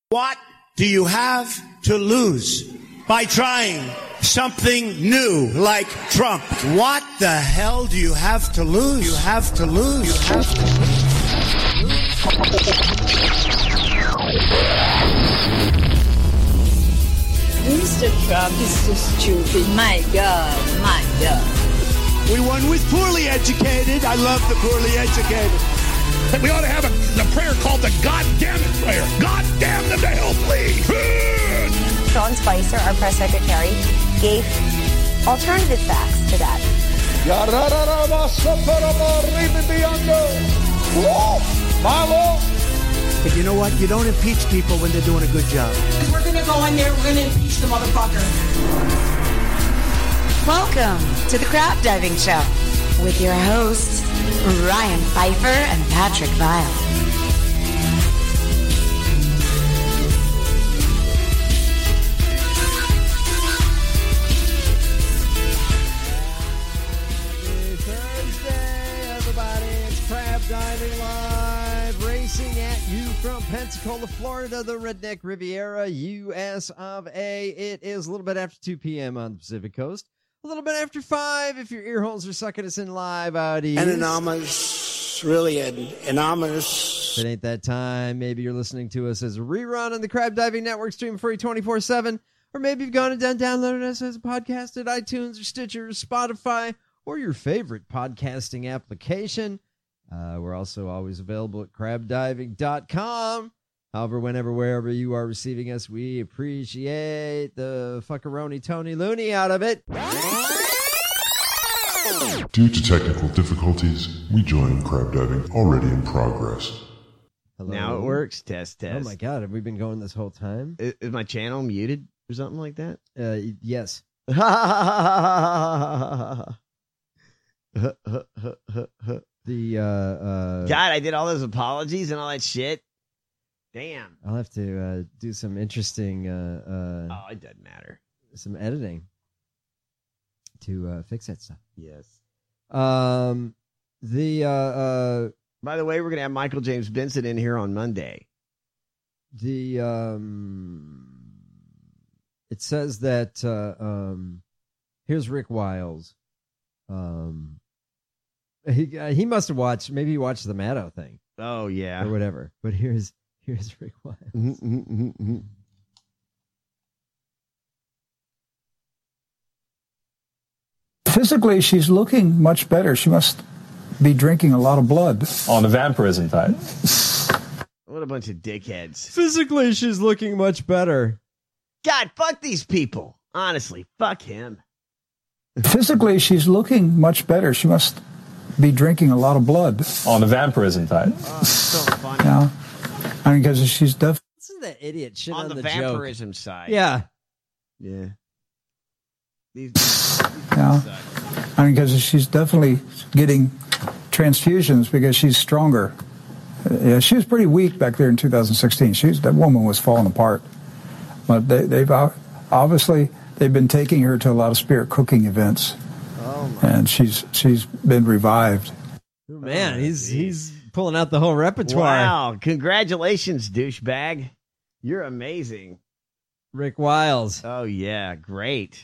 What do you have to lose by trying something new like Trump? What the hell do you have to lose? You have to lose. You have to lose. Mr. Trump is so stupid. My God, my God. We won with poorly educated. I love the poorly educated. We ought to have a prayer called the God damn it prayer. God damn them to hell, please. Sean Spicer, our press secretary, gave alternative facts to that. But you know what? You don't impeach people when they're doing a good job. We're going to go in there, we're going to impeach the motherfucker. Welcome to the Crab Diving Show with your hosts, Ryan Pfeiffer and Patrick Vile. Thursday, everybody. It's Crab Diving Live, racing at you from Pensacola, Florida, the Redneck Riviera, US of A. It is a little bit after 2 p.m. on the Pacific Coast. A little bit after 5 if your ear holes are sucking us in live out east. Anonymous, really anonymous. If it ain't that time, maybe you're listening to us as a rerun on the Crab Diving Network, stream free 24/7. Or maybe you've gone and downloaded us as a podcast at iTunes or Stitcher or Spotify or your favorite podcasting application. We're also always available at crabdiving.com. However, whenever, wherever you are receiving us, we appreciate the fuckaroni Tony Looney out of it. Due to technical difficulties, we join crab diving already in progress. Hello. Now it works. Test. Oh my God, have we been going this whole time? Is my channel muted or something like that? Yes. God, I did all those apologies and all that shit. Damn. I'll have to do some interesting it doesn't matter. Some editing to fix that stuff. Yes. By the way, we're gonna have Michael James Benson in here on Monday. It says that here's Rick Wiles. He must have watched. Maybe he watched the Maddow thing. Oh yeah, or whatever. But here's Rick Wiles. Physically, she's looking much better. She must be drinking a lot of blood. On the vampirism side. What a bunch of dickheads. Physically, she's looking much better. God, fuck these people. Honestly, fuck him. Physically, she's looking much better. She must be drinking a lot of blood. On the vampirism side. Oh, so funny. Yeah. I mean, because she's definitely... This is that idiot shit on the vampirism joke. side. Yeah. Yeah. Yeah. I mean, because she's definitely getting transfusions because she's stronger. Yeah, she was pretty weak back there in 2016. That woman was falling apart. But they've obviously been taking her to a lot of spirit cooking events. And she's been revived. Oh, man, he's pulling out the whole repertoire. Wow. Congratulations, douchebag. You're amazing. Rick Wiles. Oh, yeah. Great.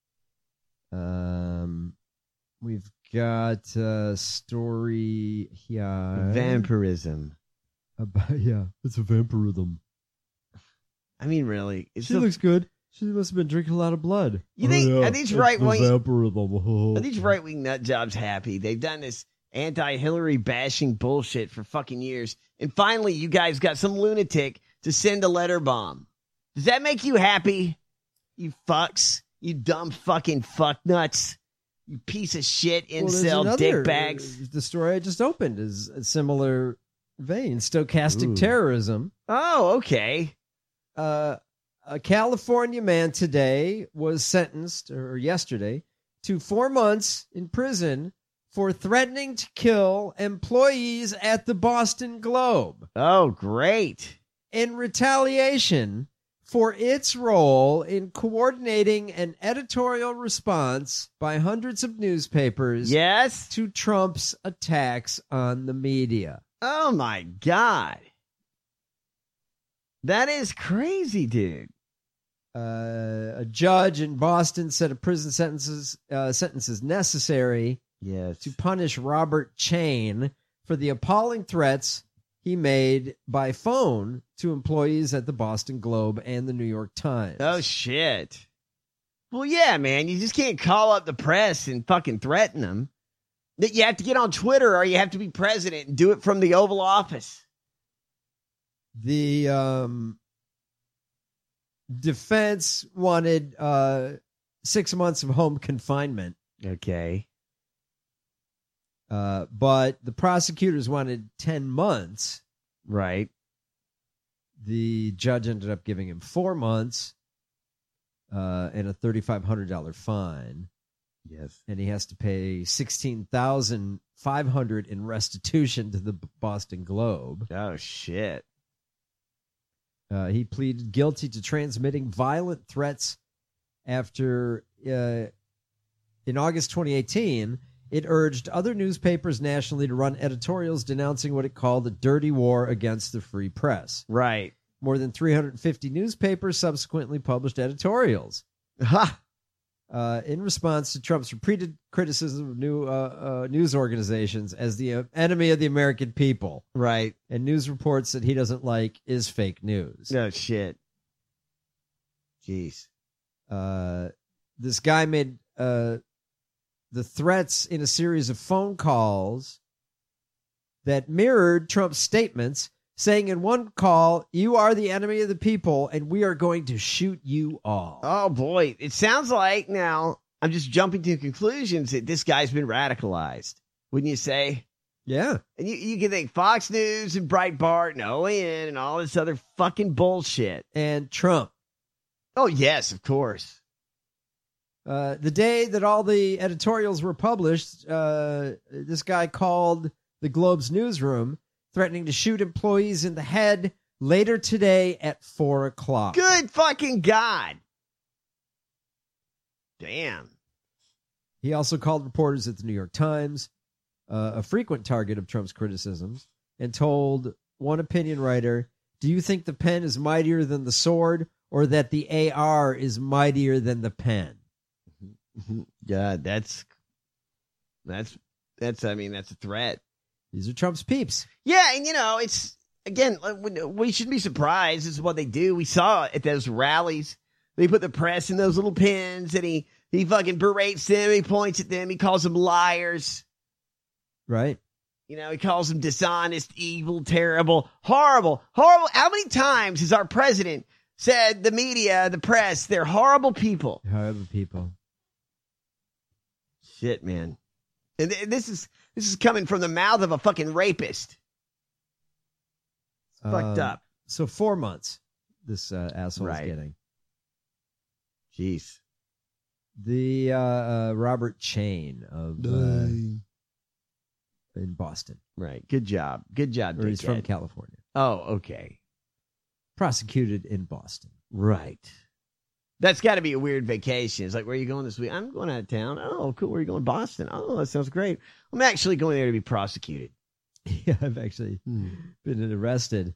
We've got a story here. Vampirism. It's a vampirism. I mean, really. She looks good. She must have been drinking a lot of blood. You think are these right-wing vampirism? Are these right-wing nut jobs happy? They've done this anti-Hillary bashing bullshit for fucking years. And finally, you guys got some lunatic to send a letter bomb. Does that make you happy? You fucks. You dumb fucking fuck nuts. You piece of shit incel dick bags. The story I just opened is a similar vein. Stochastic terrorism. Oh, okay. A California man today was sentenced, or yesterday, to 4 months in prison for threatening to kill employees at the Boston Globe. Oh, great. In retaliation for its role in coordinating an editorial response by hundreds of newspapers to Trump's attacks on the media. Oh, my God. That is crazy, dude. A judge in Boston said a prison sentence is necessary to punish Robert Chain for the appalling threats he made by phone to employees at the Boston Globe and the New York Times. Oh, shit. Well, yeah, man. You just can't call up the press and fucking threaten them. That you have to get on Twitter or you have to be president and do it from the Oval Office. The defense wanted 6 months of home confinement. Okay. But the prosecutors wanted 10 months. Right. The judge ended up giving him 4 months and a $3,500 fine. Yes. And he has to pay $16,500 in restitution to the Boston Globe. Oh, shit. He pleaded guilty to transmitting violent threats after, in August 2018, it urged other newspapers nationally to run editorials denouncing what it called a dirty war against the free press. Right. More than 350 newspapers subsequently published editorials. In response to Trump's repeated criticism of news organizations as the enemy of the American people. Right. And news reports that he doesn't like is fake news. No shit. Jeez. This guy made the threats in a series of phone calls that mirrored Trump's statements, saying in one call, "You are the enemy of the people, and we are going to shoot you all." Oh, boy. It sounds like, now, I'm just jumping to conclusions that this guy's been radicalized. Wouldn't you say? Yeah. And you can think Fox News and Breitbart and OAN and all this other fucking bullshit. And Trump. Oh, yes, of course. The day that all the editorials were published, this guy called the Globe's newsroom, threatening to shoot employees in the head later today at 4:00. Good fucking God. Damn. He also called reporters at the New York Times, a frequent target of Trump's criticisms, and told one opinion writer, "Do you think the pen is mightier than the sword, or that the AR is mightier than the pen?" God, that's a threat. These are Trump's peeps. Yeah, and it's, again, we shouldn't be surprised. This is what they do. We saw at those rallies. They put the press in those little pins, and he fucking berates them. He points at them. He calls them liars. Right. He calls them dishonest, evil, terrible, horrible, horrible. How many times has our president said the media, the press, they're horrible people? Horrible people. Shit, man. And this is coming from the mouth of a fucking rapist. It's fucked up. So 4 months this asshole is getting. Jeez. The Robert Chain of in Boston. Right. Good job. Good job. Or he's from California. Oh, okay. Prosecuted in Boston. Right. That's got to be a weird vacation. It's like, where are you going this week? I'm going out of town. Oh, cool. Where are you going? Boston. Oh, that sounds great. I'm actually going there to be prosecuted. Yeah, I've actually been arrested.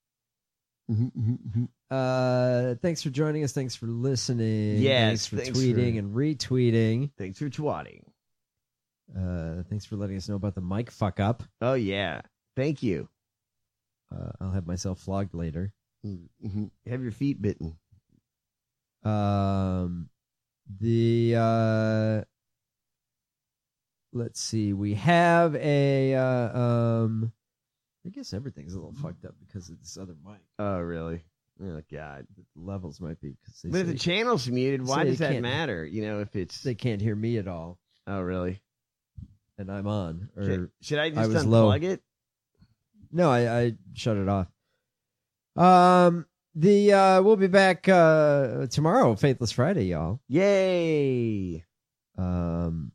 Thanks for joining us. Thanks for listening. Yes. Thanks for tweeting and retweeting. Thanks for twatting. Thanks for letting us know about the mic fuck up. Oh, yeah. Thank you. I'll have myself flogged later. Have your feet bitten. Let's see. We have a I guess everything's a little fucked up because of this other mic. Oh, really? Oh, God. The levels might be because but if the channel's muted, why does that matter? If it's they can't hear me at all. Oh, really? And I'm on. Or should I just unplug it? No, I shut it off. We'll be back tomorrow, Faithless Friday, y'all. Yay! And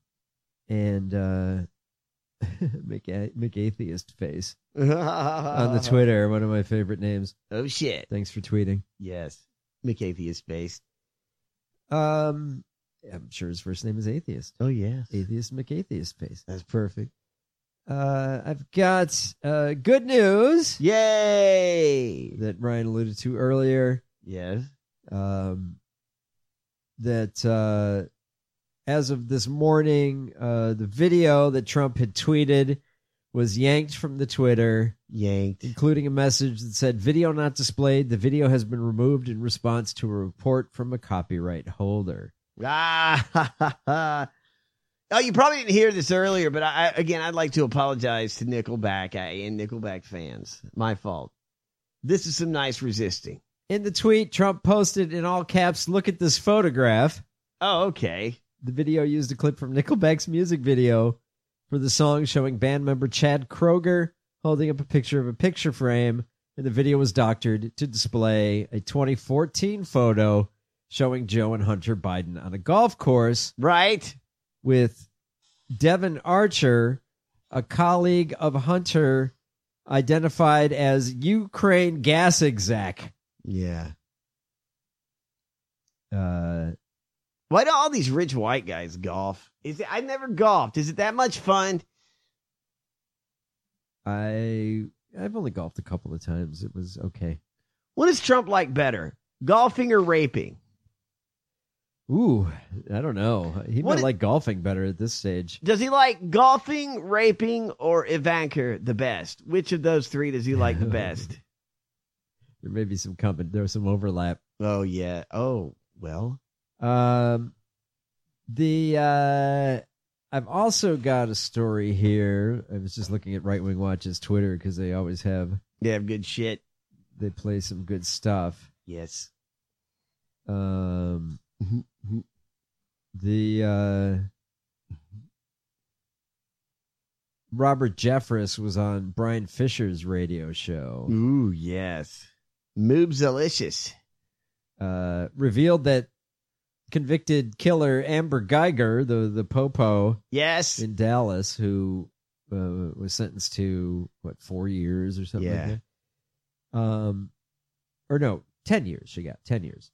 McAtheist face on the Twitter, one of my favorite names. Oh shit! Thanks for tweeting. Yes, McAtheist face. I'm sure his first name is Atheist. Oh yeah, Atheist McAtheist face. That's perfect. I've got good news. Yay! That Ryan alluded to earlier. Yes. That as of this morning, the video that Trump had tweeted was yanked from the Twitter. Including a message that said, video not displayed. The video has been removed in response to a report from a copyright holder. Oh, you probably didn't hear this earlier, but I'd like to apologize to Nickelback and Nickelback fans. My fault. This is some nice resisting. In the tweet, Trump posted in all caps, "Look at this photograph." Oh, okay. The video used a clip from Nickelback's music video for the song showing band member Chad Kroeger holding up a picture of a picture frame, and the video was doctored to display a 2014 photo showing Joe and Hunter Biden on a golf course. Right. With Devin Archer, a colleague of Hunter, identified as Ukraine gas exec. Yeah. Why do all these rich white guys golf? I never golfed. Is it that much fun? I've only golfed a couple of times. It was okay. What does Trump like better, golfing or raping? Ooh, I don't know. He might like golfing better at this stage. Does he like golfing, raping, or Ivanka the best? Which of those three does he like the best? There may be there's some overlap. Oh yeah. Oh well. I've also got a story here. I was just looking at Right Wing Watch's Twitter because they always have. They have good shit. They play some good stuff. Yes. Robert Jeffress was on Brian Fisher's radio show. Ooh, yes. Moobsalicious. Revealed that convicted killer Amber Geiger, the popo, yes, in Dallas, who was sentenced to 4 years or something like that. Or no, 10 years. She got 10 years.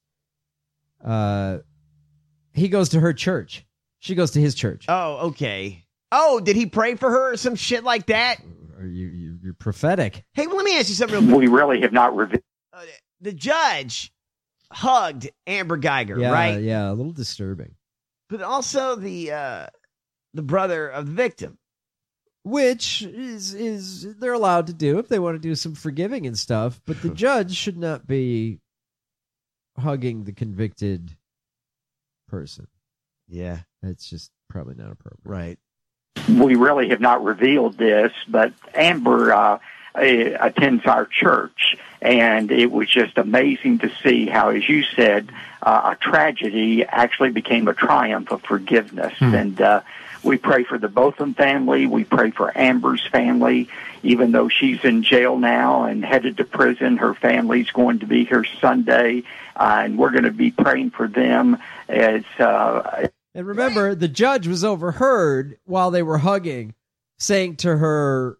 He goes to her church. She goes to his church. Oh, okay. Oh, did he pray for her or some shit like that? You're prophetic. Hey, well, let me ask you something real quick. We really have not revealed. The judge hugged Amber Geiger, Yeah, right? Yeah, a little disturbing. But also the brother of the victim. Which is they're allowed to do if they want to do some forgiving and stuff, but the judge should not be hugging the convicted person. Yeah. That's just probably not appropriate. Right. We really have not revealed this, but Amber attends our church, and it was just amazing to see how, as you said, a tragedy actually became a triumph of forgiveness. And we pray for the Botham family. We pray for Amber's family. Even though she's in jail now and headed to prison, her family's going to be here Sunday, and we're going to be praying for them as... And remember, the judge was overheard while they were hugging, saying to her,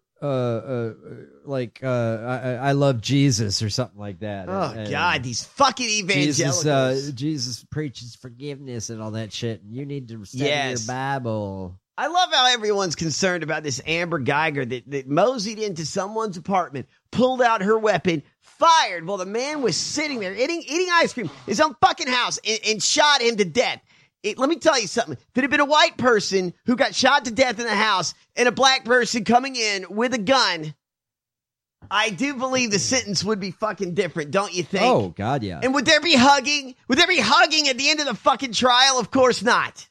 I love Jesus or something like that. Oh, God, these fucking evangelicals. Jesus preaches forgiveness and all that shit. And you need to study your Bible. I love how everyone's concerned about this Amber Geiger that moseyed into someone's apartment, pulled out her weapon, fired while the man was sitting there eating ice cream in his own fucking house and shot him to death. Let me tell you something. If it had been a white person who got shot to death in the house and a black person coming in with a gun, I do believe the sentence would be fucking different, don't you think? Oh, God, yeah. And would there be hugging? Would there be hugging at the end of the fucking trial? Of course not.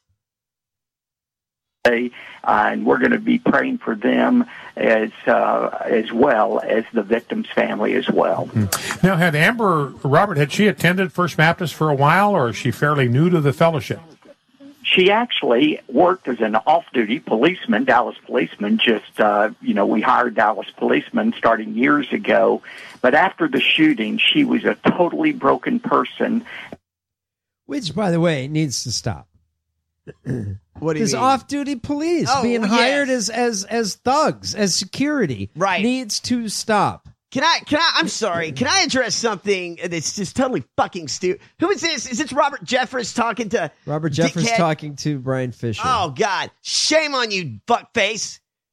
And we're going to be praying for them as well as the victim's family as well. Now, had she attended First Baptist for a while, or is she fairly new to the fellowship? She actually worked as an off-duty policeman, Dallas policeman. We hired Dallas policemen starting years ago. But after the shooting, she was a totally broken person. Which, by the way, needs to stop. What do you mean? Off-duty police being hired as thugs, as security, needs to stop. I'm sorry. Can I address something that's just totally fucking stupid? Who is this? Is this Robert Jeffress talking to Robert Jeffress talking to Brian Fisher? Oh, God. Shame on you, fuckface.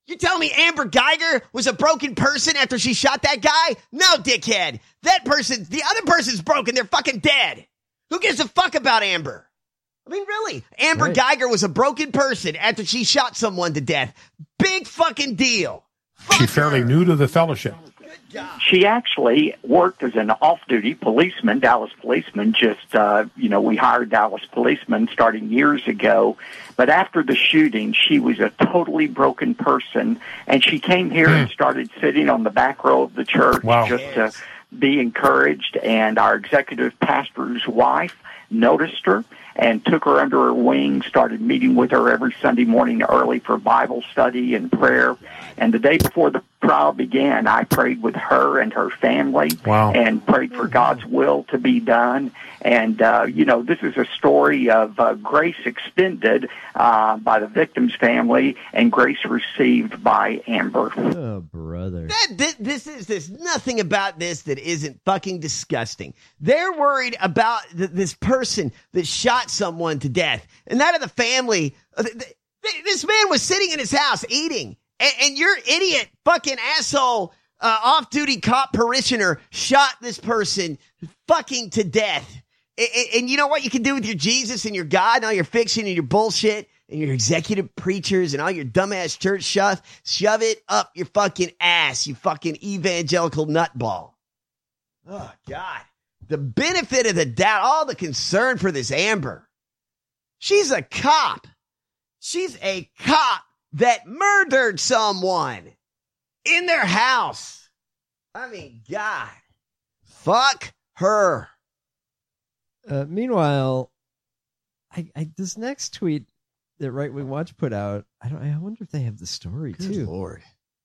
You telling me Amber Geiger was a broken person after she shot that guy? No, dickhead. The other person's broken. They're fucking dead. Who gives a fuck about Amber? I mean, really, Amber Geiger was a broken person after she shot someone to death. Big fucking deal. She's fairly new to the fellowship. She actually worked as an off-duty policeman, Dallas policeman. We hired Dallas policemen starting years ago. But after the shooting, she was a totally broken person, and she came here and started sitting on the back row of the church just to be encouraged. And our executive pastor's wife noticed her and took her under her wing, started meeting with her every Sunday morning early for Bible study and prayer. And the day before the trial began, I prayed with her and her family and prayed for God's will to be done. And, this is a story of grace extended by the victim's family and grace received by Amber. Oh, brother. There's nothing about this that isn't fucking disgusting. They're worried about this person that shot someone to death. And that of the family, this man was sitting in his house eating. And your idiot fucking asshole off-duty cop parishioner shot this person fucking to death. And you know what you can do with your Jesus and your God and all your fiction and your bullshit and your executive preachers and all your dumbass church stuff? Shove it up your fucking ass, you fucking evangelical nutball. Oh, God. The benefit of the doubt, all the concern for this Amber. She's a cop. She's a cop that murdered someone in their house. I mean, God. Fuck her. Meanwhile, this next tweet that Right Wing Watch put out, I wonder if they have the story too. Good Lord.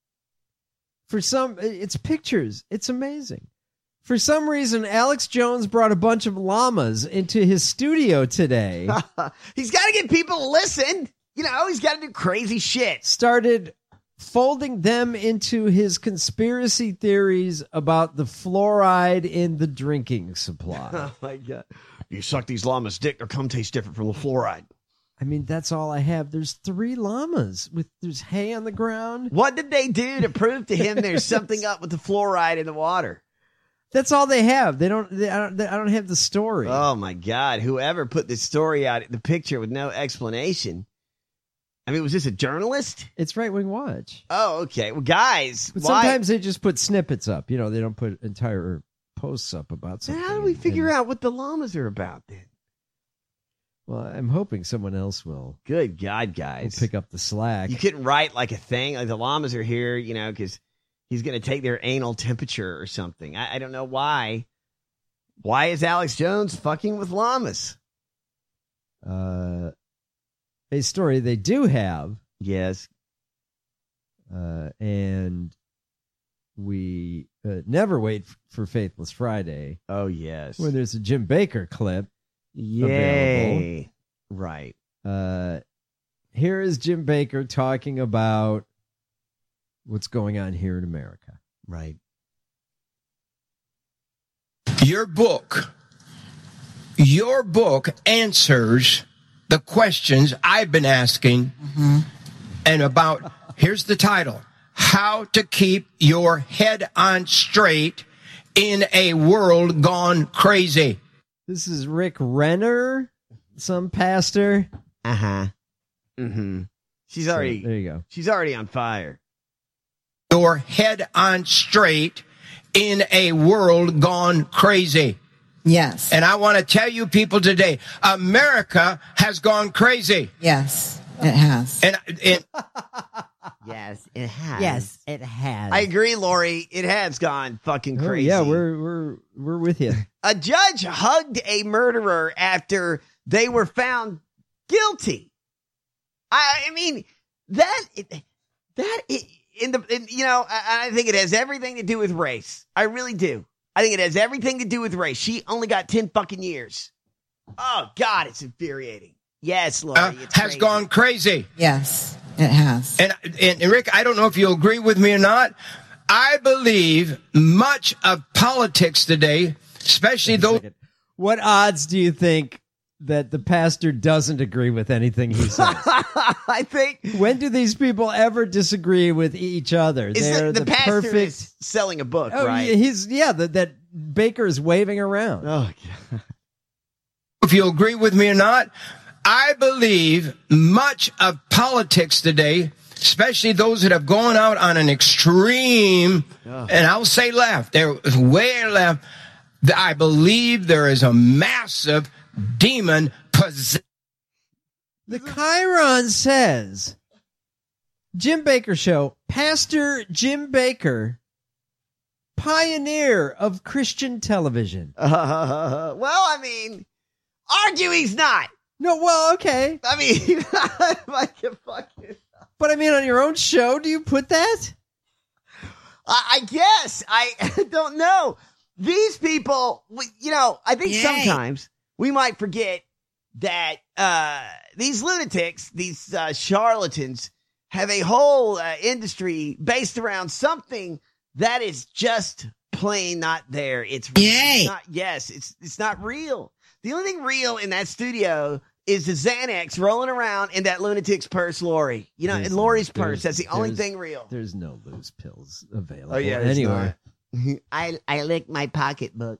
For some, it's pictures. It's amazing. For some reason, Alex Jones brought a bunch of llamas into his studio today. He's got to get people to listen. He's got to do crazy shit. Started folding them into his conspiracy theories about the fluoride in the drinking supply. Oh, my God. You suck these llamas' dick, their cum tastes different from the fluoride. I mean, that's all I have. There's 3 llamas there's hay on the ground. What did they do to prove to him there's something up with the fluoride in the water? That's all they have. I don't have the story. Oh, my God. Whoever put this story out, the picture with no explanation. I mean, was this a journalist? It's Right Wing Watch. Oh, okay. Well, guys, but sometimes they just put snippets up. They don't put entire posts up about something. How do we figure out what the llamas are about then? Well, I'm hoping someone else will. Good God, guys. Will pick up the slack. You couldn't write like a thing, like the llamas are here, because he's going to take their anal temperature or something. I don't know why. Why is Alex Jones fucking with llamas? A story they do have. Yes. And we never wait for Faithless Friday. Oh, yes. When there's a Jim Baker clip. Yay. Available. Right. Here is Jim Baker talking about what's going on here in America. Right. Your book answers the questions I've been asking and about, here's the title, How to Keep Your Head on Straight in a World Gone Crazy. This is Rick Renner, some pastor. Uh-huh. Mm-hmm. There you go. She's already on fire. Your head on straight in a world gone crazy. Yes. And I want to tell you people today, America has gone crazy. Yes, it has. And yes, it has. Yes, it has. I agree, Lori. It has gone fucking crazy. Yeah, we're with you. A judge hugged a murderer after they were found guilty. I mean, I think it has everything to do with race. I really do. I think it has everything to do with race. She only got 10 fucking years. Oh, God, it's infuriating. Yes, Lori, it's has gone crazy. Yes, it has. And Rick, I don't know if you'll agree with me or not. I believe much of politics today, especially those. What odds do you think that the pastor doesn't agree with anything he says. I think. When do these people ever disagree with each other? They're the pastor perfect. is selling a book, Oh, right? That Baker is waving around. Oh, God. If you agree with me or not, I believe much of politics today, especially those that have gone out on an extreme, and I'll say left, they're way left, I believe there is a massive demon possession. The Chiron says, Jim Baker Show, Pastor Jim Baker, pioneer of Christian television. Well, I mean, argue he's not. No, well, okay. I mean, But I mean, on your own show, do you put that? I guess. I don't know. These people, I think sometimes we might forget that these lunatics, these charlatans, have a whole industry based around something that is just plain not there. It's not, it's not real. The only thing real in that studio is the Xanax rolling around in that lunatic's purse, Lori. In Lori's purse. That's the only thing real. There's no loose pills available. Oh, yeah. Anyway. I licked my pocketbook.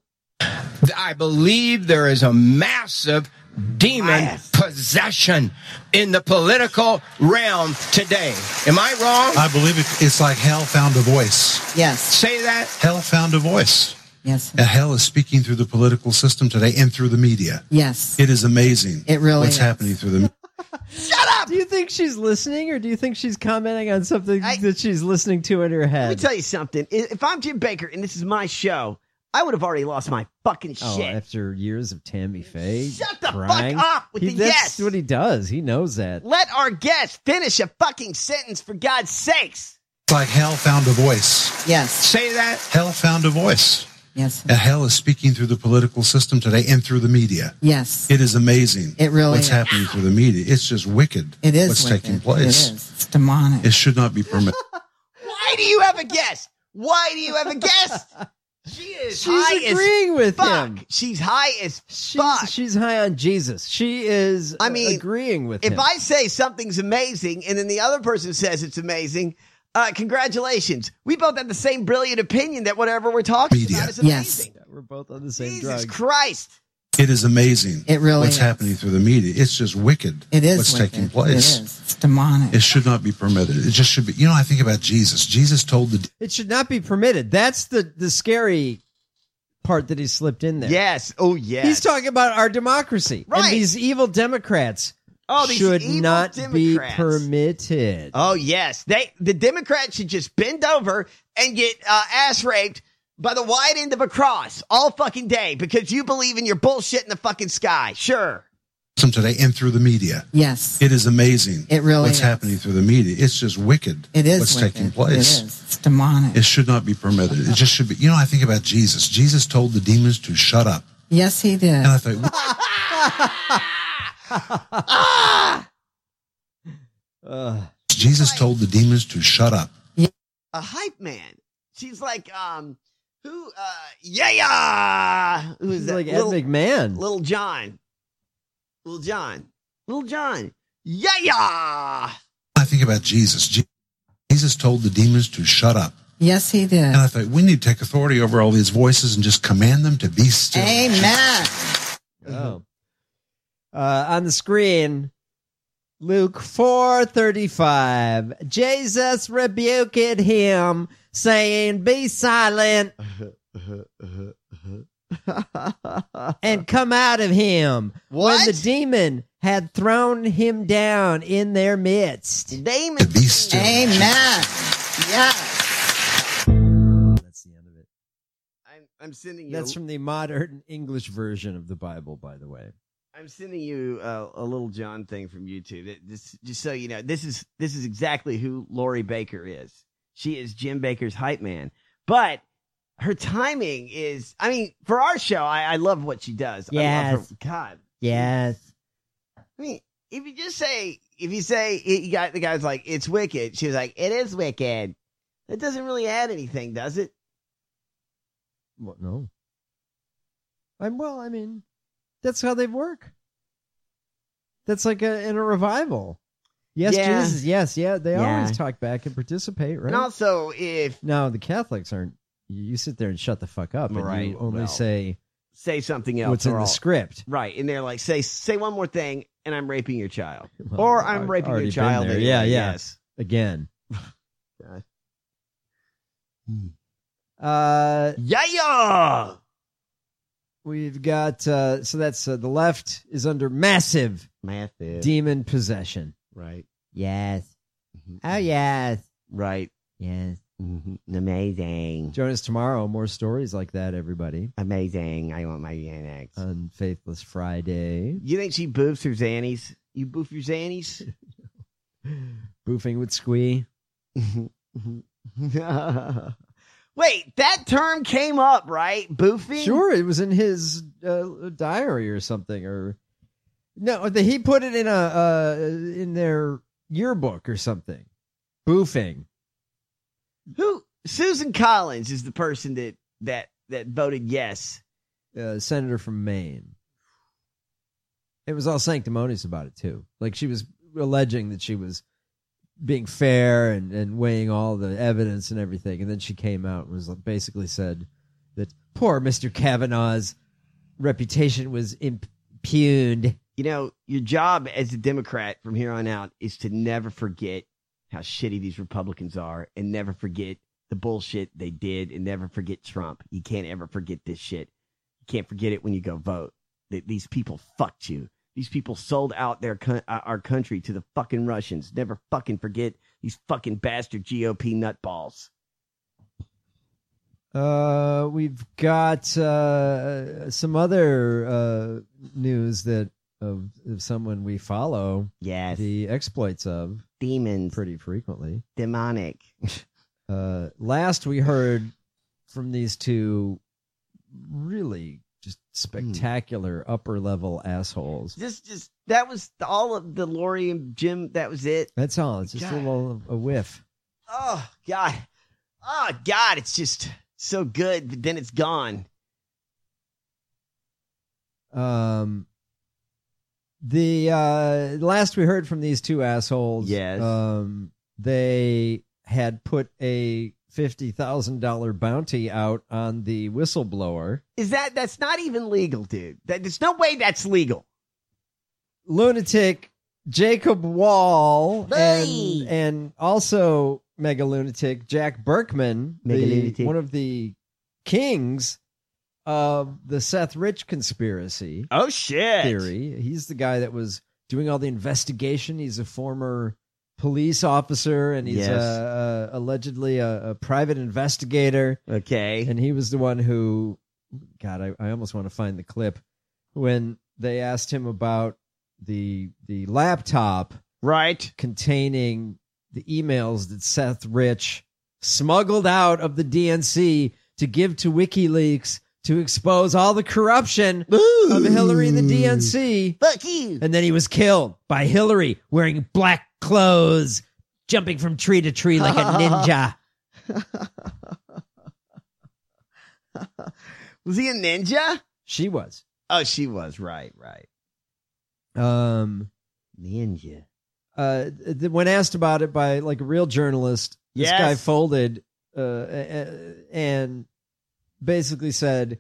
I believe there is a massive demon possession in the political realm today. Am I wrong? I believe it's like hell found a voice. Yes. Say that. Hell found a voice. Yes. Hell is speaking through the political system today and through the media. Yes. It is amazing. It really what's is. happening through the Shut up! Do you think she's listening, or do you think she's commenting on something that she's listening to in her head? Let me tell you something. If I'm Jim Baker and this is my show, I would have already lost my fucking Oh, shit. after years of Tammy Faye Shut the crying, fuck up with the that's yes. what he does. He knows that. Let our guest finish a fucking sentence, for God's sakes. It's like hell found a voice. Yes. Say that. Hell found a voice. Yes. Hell is speaking through the political system today and through the media. Yes. It is amazing. It really what's is. happening through the media. It's just wicked. It is what's wicked. taking place. It is. It's demonic. It should not be permitted. Why do you have a guest? Why do you have a guest? She is She's high agreeing as with fuck. him. She's high as fuck. She's high on Jesus. She is agreeing with him. If I say something's amazing and then the other person says it's amazing, congratulations. We both have the same brilliant opinion that whatever we're talking about is amazing. Yeah, we're both on the same Jesus drug. Christ. It is amazing. It really what's is. happening through the media. It's just wicked. It is what's wicked. taking place. It is. It's demonic. It should not be permitted. It just should be. I think about Jesus. Jesus told the It should not be permitted. That's the scary part that he slipped in there. Yes. Oh, yes. He's talking about our democracy. Right. And these evil Democrats these should evil not be Democrats. permitted. Oh, yes. The Democrats should just bend over and get ass raped by the wide end of a cross all fucking day because you believe in your bullshit in the fucking sky. Sure. system today and through the media. Yes. It is amazing. It really what's is. happening through the media. It's just wicked. It is what's wicked. taking place. It is. It's demonic. It should not be permitted. It just should be. I think about Jesus. Jesus told the demons to shut up. Yes, he did. And I thought, Jesus told the demons to shut up. A hype man. She's like, who is that? Like Ed McMahon. Little John. Yeah. I think about Jesus. Jesus told the demons to shut up. Yes, he did. And I thought, we need to take authority over all these voices and just command them to be still. Amen. Oh. On the screen, Luke 4:35. Jesus rebuked him, saying, "Be silent and come out of him." What? When the demon had thrown him down in their midst. Demon. To be still. Amen. Yes. That's the end of it. I'm sending you. That's from the modern English version of the Bible, by the way. I'm sending you a little John thing from YouTube. This, just so you know, this is exactly who Lori Baker is. She is Jim Baker's hype man. But her timing is, for our show, I love what she does. I love her. God. Yes. If you say the guy's like, it's wicked. She was like, it is wicked. That doesn't really add anything, does it? Well, no. That's how they work. That's like in a revival. Yes, Yeah. Jesus. Yes, yeah. They Yeah. always talk back and participate, right? And also, if No, the Catholics aren't. You sit there and shut the fuck up, and Right, you only well, say something else, what's in or the I'll- script. right? And they're like, say one more thing, and I'm raping your child, Well, or I'm I've raping already your been child. there. Anyway. Yeah, yeah. Yes. Again. God. Yeah. We've got so that's the left is under massive demon possession. Right. Yes. Oh yes. Right. Yes. Amazing. Join us tomorrow. More stories like that, everybody. Amazing. I want my Xanax. On Faithless Friday. You think she boofs her Xannies? You boof your Xannies? Boofing with Squee. Wait, that term came up, right? Boofing? Sure, it was in his diary or something, or no, he put it in in their yearbook or something. Boofing. Who? Susan Collins is the person that voted yes. Senator from Maine. It was all sanctimonious about it too. Like she was alleging that she was being fair and weighing all the evidence and everything, and then she came out and was basically said that poor Mr. Kavanaugh's reputation was impugned. You know, your job as a Democrat from here on out is to never forget how shitty these Republicans are, and never forget the bullshit they did, and never forget Trump. You can't ever forget this shit. You can't forget it when you go vote. These people fucked you. These people sold out our country to the fucking Russians. Never fucking forget these fucking bastard GOP nutballs. We've got some other news that of someone we follow. Yes. The exploits of demons pretty frequently. Demonic. Last we heard from these two really just spectacular upper level assholes. Just that was all of the Lori and Jim. That was it. That's all. It's just a whiff. Oh God. Oh God. It's just so good, but then it's gone. The last we heard from these two assholes, yes, they had put a $50,000 bounty out on the whistleblower. That's not even legal, dude. There's no way that's legal. Lunatic Jacob Wall and also mega lunatic Jack Berkman, one of the kings of the Seth Rich conspiracy. Oh shit! Theory. He's the guy that was doing all the investigation. He's a former police officer, and he's allegedly a private investigator. Okay. And he was the one who, God, I almost want to find the clip when they asked him about the laptop, right, containing the emails that Seth Rich smuggled out of the DNC to give to WikiLeaks to expose all the corruption of Hillary and the DNC. Fuck you. And then he was killed by Hillary wearing black clothes, jumping from tree to tree like a ninja. Was he a ninja? She was. Oh, she was. Right. Ninja. When asked about it by like a real journalist, this guy folded and basically said,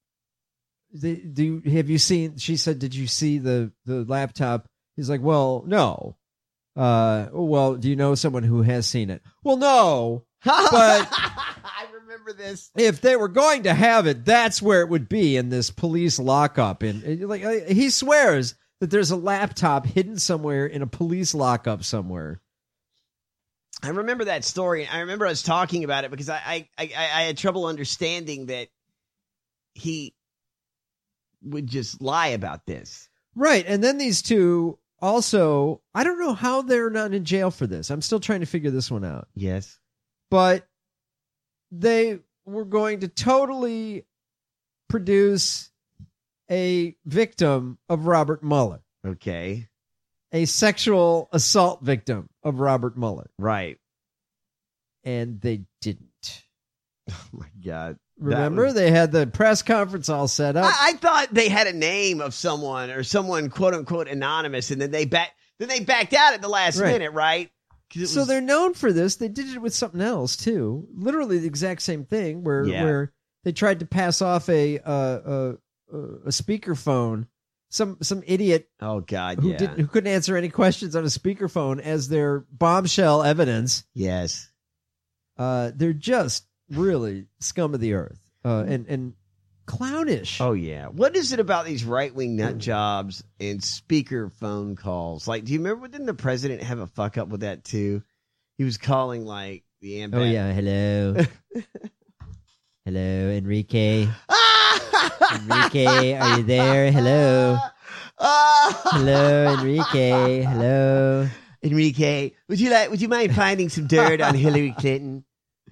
have you seen, she said, did you see the laptop? He's like, well, no. Well, do you know someone who has seen it? Well, no, but I remember this. If they were going to have it, that's where it would be, in this police lockup. And like he swears that there's a laptop hidden somewhere in a police lockup somewhere. I remember that story. I remember us talking about it because I had trouble understanding that he would just lie about this. Right. And then these two also, I don't know how they're not in jail for this. I'm still trying to figure this one out. Yes. But they were going to totally produce a victim of Robert Mueller. Okay. A sexual assault victim of Robert Mueller. Right. And they didn't. Oh my God. Remember, they had the press conference all set up. I thought they had a name of someone or someone quote unquote anonymous, and then they backed out at the last minute, right? So they're known for this. They did it with something else too. Literally the exact same thing, where they tried to pass off a speakerphone. Some idiot. Oh God, who couldn't answer any questions on a speakerphone as their bombshell evidence. Yes, they're just really scum of the earth and clownish. Oh yeah. What is it about these right-wing nut jobs and speaker phone calls? Like, do you remember, didn't the president have a fuck up with that too? He was calling like the Oh yeah, hello. Hello, Enrique. Enrique, are you there? Hello. Hello, Enrique. Hello. Enrique, would you mind finding some dirt on Hillary Clinton?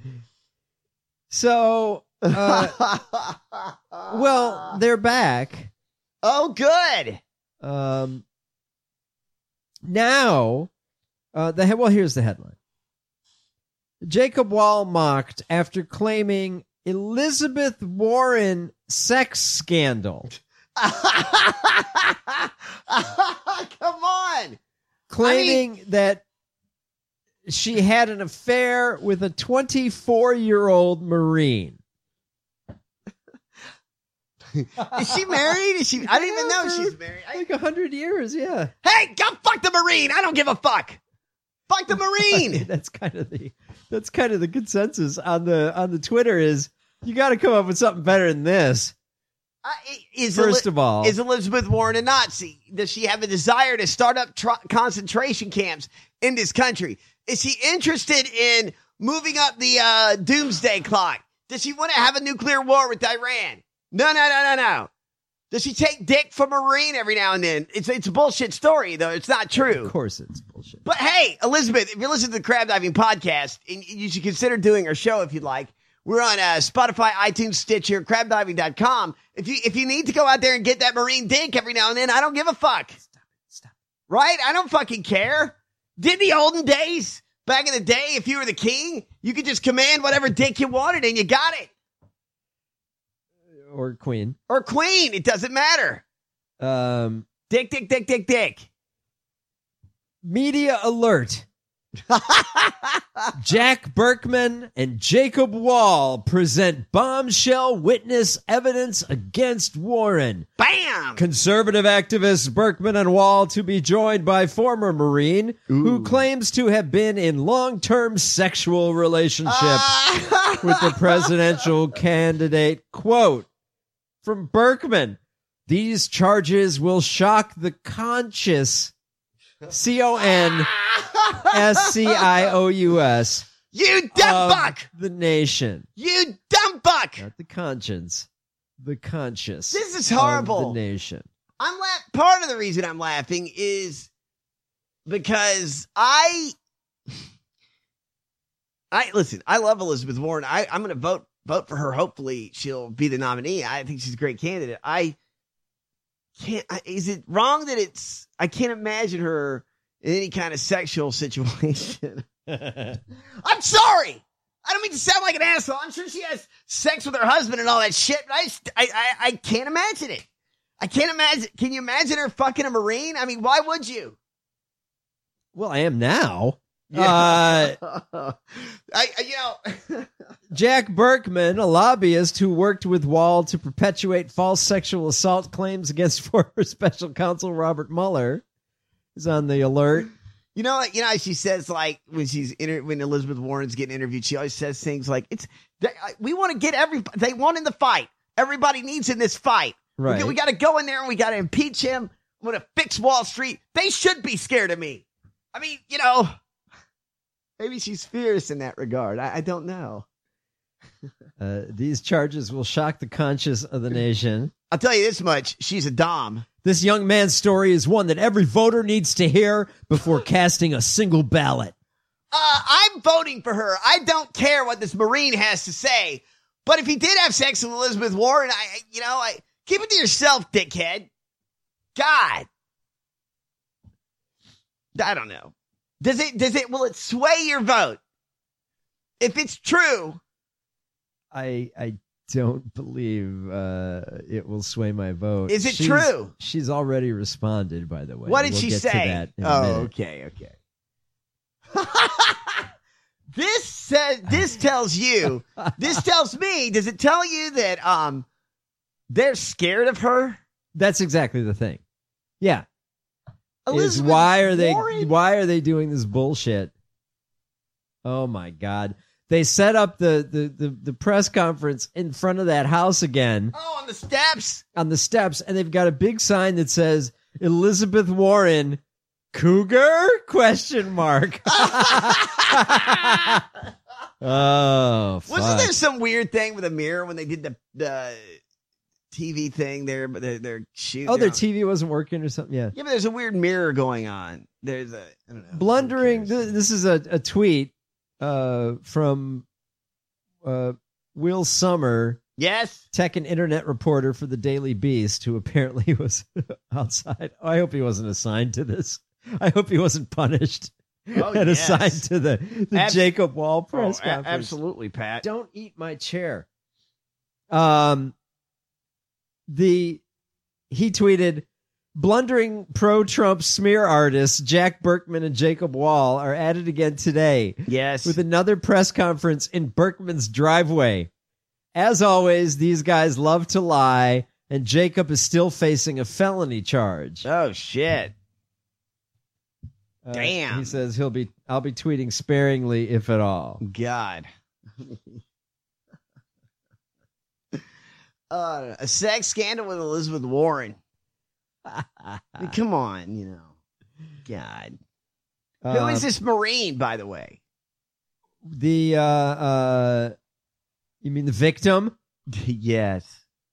So, well, they're back. Oh, good. Now, here's the headline. Jacob Wall mocked after claiming Elizabeth Warren sex scandal. Come on. Claiming that she had an affair with a 24-year-old Marine. Is she married? I don't even know she's married. Like 100 years, yeah. Hey, go fuck the Marine. I don't give a fuck. Fuck the Marine. That's kind of the consensus on the Twitter is you got to come up with something better than this. First of all, is Elizabeth Warren a Nazi? Does she have a desire to start up concentration camps in this country? Is she interested in moving up the doomsday clock? Does she want to have a nuclear war with Iran? No. Does she take dick from a Marine every now and then? It's a bullshit story, though. It's not true. Of course it's bullshit. But hey, Elizabeth, if you're listening to the Crab Diving Podcast, and you should consider doing our show if you'd like. We're on Spotify, iTunes, Stitcher, crabdiving.com. If you need to go out there and get that Marine dick every now and then, I don't give a fuck. Stop. Right? I don't fucking care. Did the olden days, back in the day, if you were the king, you could just command whatever dick you wanted and you got it. Or queen. Or queen. It doesn't matter. Dick. Media alert. Jack Berkman and Jacob Wall present bombshell witness evidence against Warren. Bam! Conservative activists Berkman and Wall to be joined by former Marine who claims to have been in long-term sexual relationship with the presidential candidate. Quote from Berkman, these charges will shock the conscious CONSCIOUS. You dumb buck! The nation. You dumb buck! Not the conscience. The conscious. This is horrible. Of the nation. Part of the reason I'm laughing is because I listen, I love Elizabeth Warren. I'm going to vote for her. Hopefully she'll be the nominee. I think she's a great candidate. Is it wrong that I can't imagine her in any kind of sexual situation. I'm sorry. I don't mean to sound like an asshole. I'm sure she has sex with her husband and all that shit. But I can't imagine it. I can't imagine. Can you imagine her fucking a Marine? I mean, why would you? Well, I am now. Yeah. Jack Berkman, a lobbyist who worked with Wall to perpetuate false sexual assault claims against former special counsel Robert Mueller, is on the alert. You know, she says, like, when Elizabeth Warren's getting interviewed, she always says things like, we want to get they want in the fight. Everybody needs in this fight. Right. We got to go in there and we got to impeach him. I'm going to fix Wall Street. They should be scared of me. I mean, maybe she's fierce in that regard. I don't know. These charges will shock the conscience of the nation. I'll tell you this much. She's a dom. This young man's story is one that every voter needs to hear before casting a single ballot. I'm voting for her. I don't care what this Marine has to say. But if he did have sex with Elizabeth Warren, I keep it to yourself, dickhead. God. I don't know. Will it sway your vote? If it's true, I don't believe it will sway my vote. Is it true? She's already responded, by the way. What did We'll she get say? To that in a minute. Okay. This tells you, this tells me, does it tell you that they're scared of her? That's exactly the thing. Yeah. Elizabeth why are Warren? they doing this bullshit? Oh my God. They set up the press conference in front of that house again. Oh, on the steps? On the steps, and they've got a big sign that says Elizabeth Warren Cougar ? Oh, fuck. Wasn't there some weird thing with a mirror when they did the TV thing there, but they're shooting? Oh, their TV wasn't working or something. Yeah. Yeah, but there's a weird mirror going on. There's I don't know. Blundering. This is a tweet from Will Summer. Yes. Tech and internet reporter for the Daily Beast, who apparently was outside. I hope he wasn't assigned to this. I hope he wasn't punished and assigned to the Jacob Wall press conference. Absolutely, Pat. Don't eat my chair. He tweeted, blundering pro-Trump smear artists Jack Berkman and Jacob Wall are at it again today. Yes. With another press conference in Berkman's driveway. As always, these guys love to lie, and Jacob is still facing a felony charge. Oh, shit. Damn. He says I'll be tweeting sparingly, if at all. God. A sex scandal with Elizabeth Warren. I mean, come on, you know. God. Who is this Marine, by the way? You mean the victim? Yes.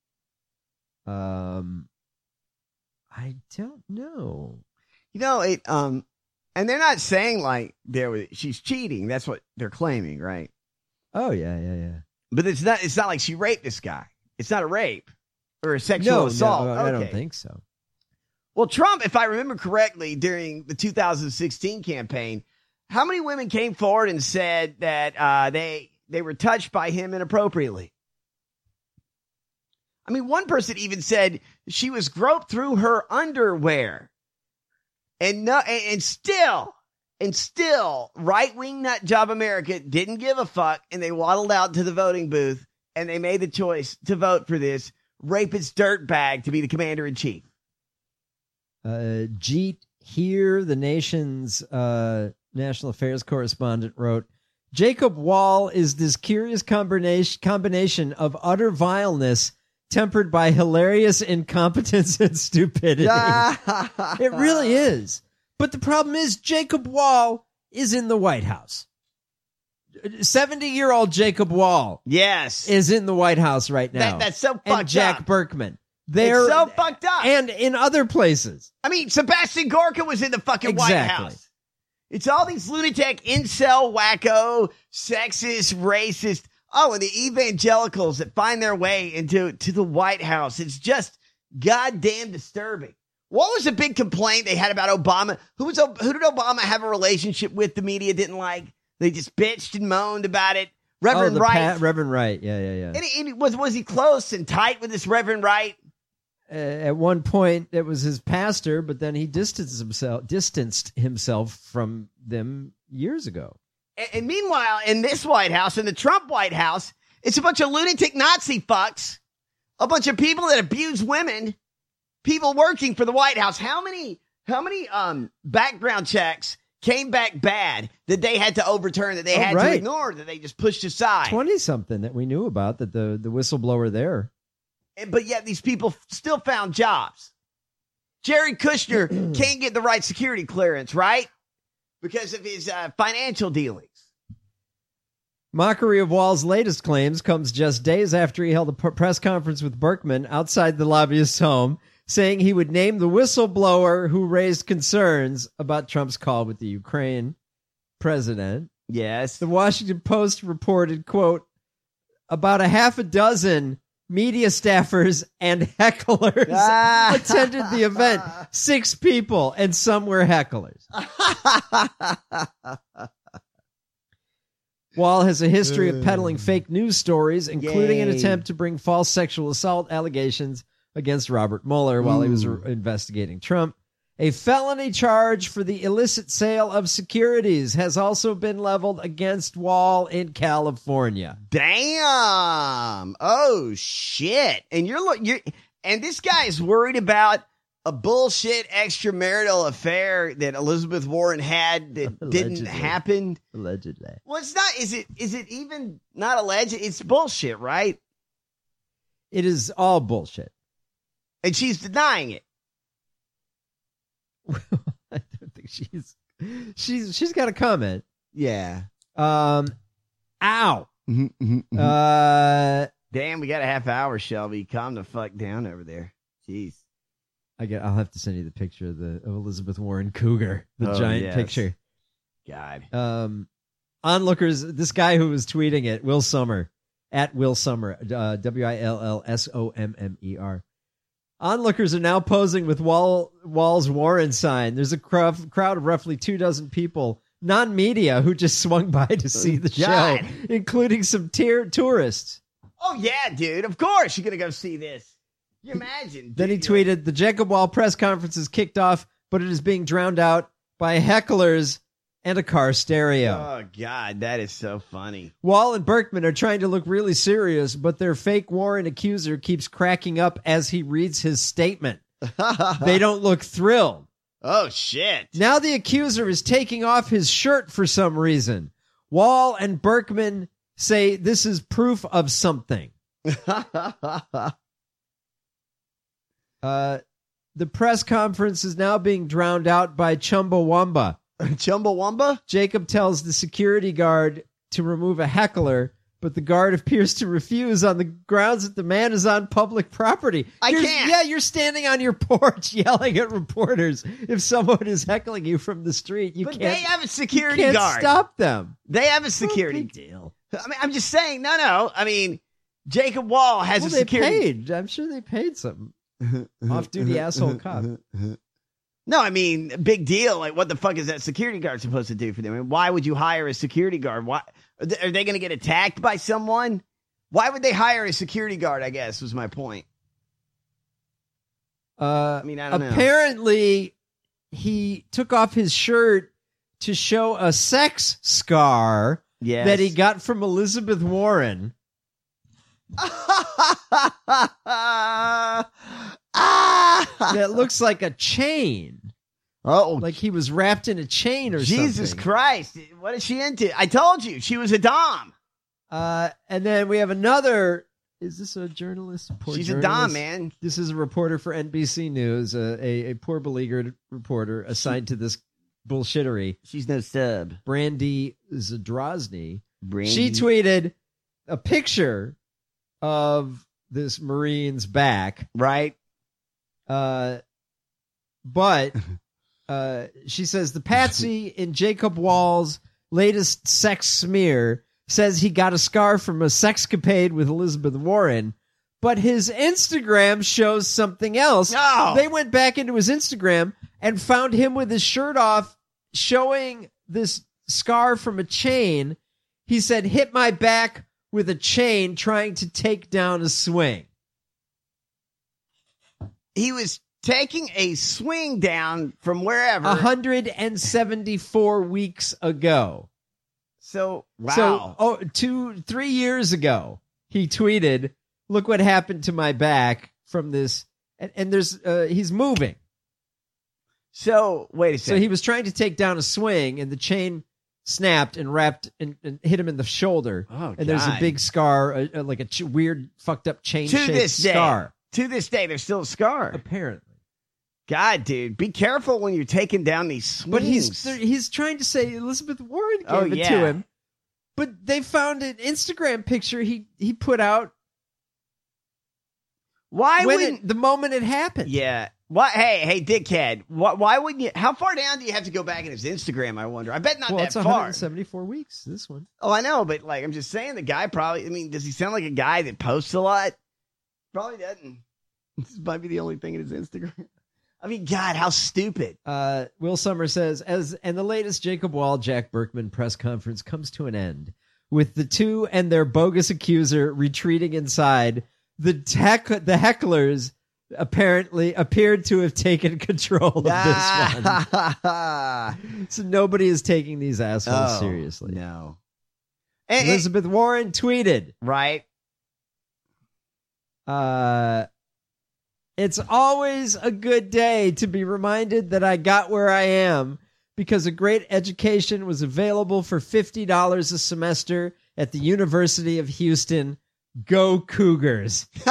I don't know. You know, and they're not saying like she's cheating. That's what they're claiming, right? Oh yeah. But it's not like she raped this guy. It's not a rape or a sexual assault. No, okay. I don't think so. Well, Trump, if I remember correctly, during the 2016 campaign, how many women came forward and said that they were touched by him inappropriately? I mean, one person even said she was groped through her underwear. And still, right-wing nut job America didn't give a fuck, and they waddled out to the voting booth, and they made the choice to vote for this rapist dirtbag to be the commander-in-chief. Jeet here, the nation's national affairs correspondent, wrote, Jacob Wall is this curious combination of utter vileness tempered by hilarious incompetence and stupidity. It really is. But the problem is Jacob Wall is in the White House. 70-year-old Jacob Wall, yes, is in the White House right now. That's so fucked up. And Jack Berkman. They're so fucked up. And in other places. I mean, Sebastian Gorka was in the fucking White House. It's all these lunatic, incel, wacko, sexist, racist. Oh, and the evangelicals that find their way into the White House. It's just goddamn disturbing. What was the big complaint they had about Obama? Who did Obama have a relationship with the media didn't like? They just bitched and moaned about it. Reverend Wright. Reverend Wright, yeah. And was he close and tight with this Reverend Wright? At one point, it was his pastor, but then he distanced himself from them years ago. And meanwhile, in this White House, in the Trump White House, it's a bunch of lunatic Nazi fucks, a bunch of people that abuse women, people working for the White House. How many background checks came back bad that they had to overturn, that they had to ignore, that they just pushed aside? 20-something that we knew about, that the whistleblower there. But yet these people still found jobs. Jared Kushner can't get the right security clearance, right? Because of his financial dealings. Mockery of Wall's latest claims comes just days after he held a press conference with Berkman outside the lobbyist's home, saying he would name the whistleblower who raised concerns about Trump's call with the Ukraine president. Yes. The Washington Post reported, quote, about a half a dozen media staffers and hecklers attended the event. 6 people, and some were hecklers. Wall has a history of peddling fake news stories, including an Yay. attempt to bring false sexual assault allegations against Robert Mueller while he was investigating Trump. A felony charge for the illicit sale of securities has also been leveled against Wall in California. Damn. Oh shit. And and this guy is worried about a bullshit extramarital affair that Elizabeth Warren had that didn't happen. Allegedly. Well, it's not. Is it even not alleged? It's bullshit, right? It is all bullshit. And she's denying it. I don't think she's got a comment. Yeah. Ow. Damn, we got a half hour, Shelby. Calm the fuck down over there. Jeez. I'll have to send you the picture of Elizabeth Warren cougar, the giant picture. God. Onlookers, this guy who was tweeting it, Will Sommer, at Will Sommer, WILLSOMMER. Onlookers are now posing with Wall's Warren sign. There's a crowd of roughly 24 people, non-media, who just swung by to see the show, including some tourists. Oh, yeah, dude. Of course you're going to go see this. Can you imagine? Then he tweeted, the Jacob Wall press conference is kicked off, but it is being drowned out by hecklers and a car stereo. Oh, God, that is so funny. Wall and Berkman are trying to look really serious, but their fake Warren accuser keeps cracking up as he reads his statement. They don't look thrilled. Oh, shit. Now the accuser is taking off his shirt for some reason. Wall and Berkman say this is proof of something. The press conference is now being drowned out by Chumbawamba. Chumbawamba? Jacob tells the security guard to remove a heckler, but the guard appears to refuse on the grounds that the man is on public property. I can't. Yeah, you're standing on your porch yelling at reporters. If someone is heckling you from the street, But they have a security you can't guard. Stop them. They have a security deal. I mean, I'm just saying, no. I mean, Jacob Wall has a security. They paid. I'm sure they paid some off-duty asshole cop. No, I mean, big deal. Like, what the fuck is that security guard supposed to do for them? I mean, why would you hire a security guard? Why are they going to get attacked by someone? Why would they hire a security guard? I guess was my point. I mean, I don't know. Apparently, he took off his shirt to show a sex scar that he got from Elizabeth Warren. That looks like a chain. Oh, like he was wrapped in a chain or Jesus something. Christ. What is she into? I told you she was a dom. And then we have another. Is this a journalist? She's a dom, man. This is a reporter for NBC News, a poor beleaguered reporter assigned to this bullshittery. She's no sub. Brandy Zadrozny. She tweeted a picture of this Marine's back. Right. But she says the patsy in Jacob Wall's latest sex smear says he got a scar from a sexcapade with Elizabeth Warren, but his Instagram shows something else. No. They went back into his Instagram and found him with his shirt off, showing this scar from a chain. He said, hit my back with a chain trying to take down a swing. He was taking a swing down from wherever. 174 weeks ago. So, wow. So, 3 years ago, he tweeted, look what happened to my back from this. And there's, he's moving. So, wait a second. So he was trying to take down a swing and the chain snapped and wrapped and hit him in the shoulder. Oh, and there's a God. big scar, like a weird fucked up chain To shaped this day. scar. To this day, there's still a scar. Apparently. God, dude, be careful when you're taking down these swings. But he's trying to say Elizabeth Warren gave it yeah. to him. But they found an Instagram picture he put out. Why the moment it happened? Yeah. What? Hey, dickhead. Why wouldn't you? How far down do you have to go back in his Instagram? I wonder. I bet not Well, that it's far. 174 weeks. This one. Oh, I know, but like I'm just saying, the guy probably. I mean, does he sound like a guy that posts a lot? Probably doesn't. This might be the only thing in his Instagram. I mean, God, how stupid. Will Sommer says, and the latest Jacob Wall, Jack Berkman press conference comes to an end. with the two and their bogus accuser retreating inside. The hecklers apparently appeared to have taken control of this one. So nobody is taking these assholes seriously. No. Elizabeth Warren tweeted. Right. It's always a good day to be reminded that I got where I am because a great education was available for $50 a semester at the University of Houston. Go Cougars. She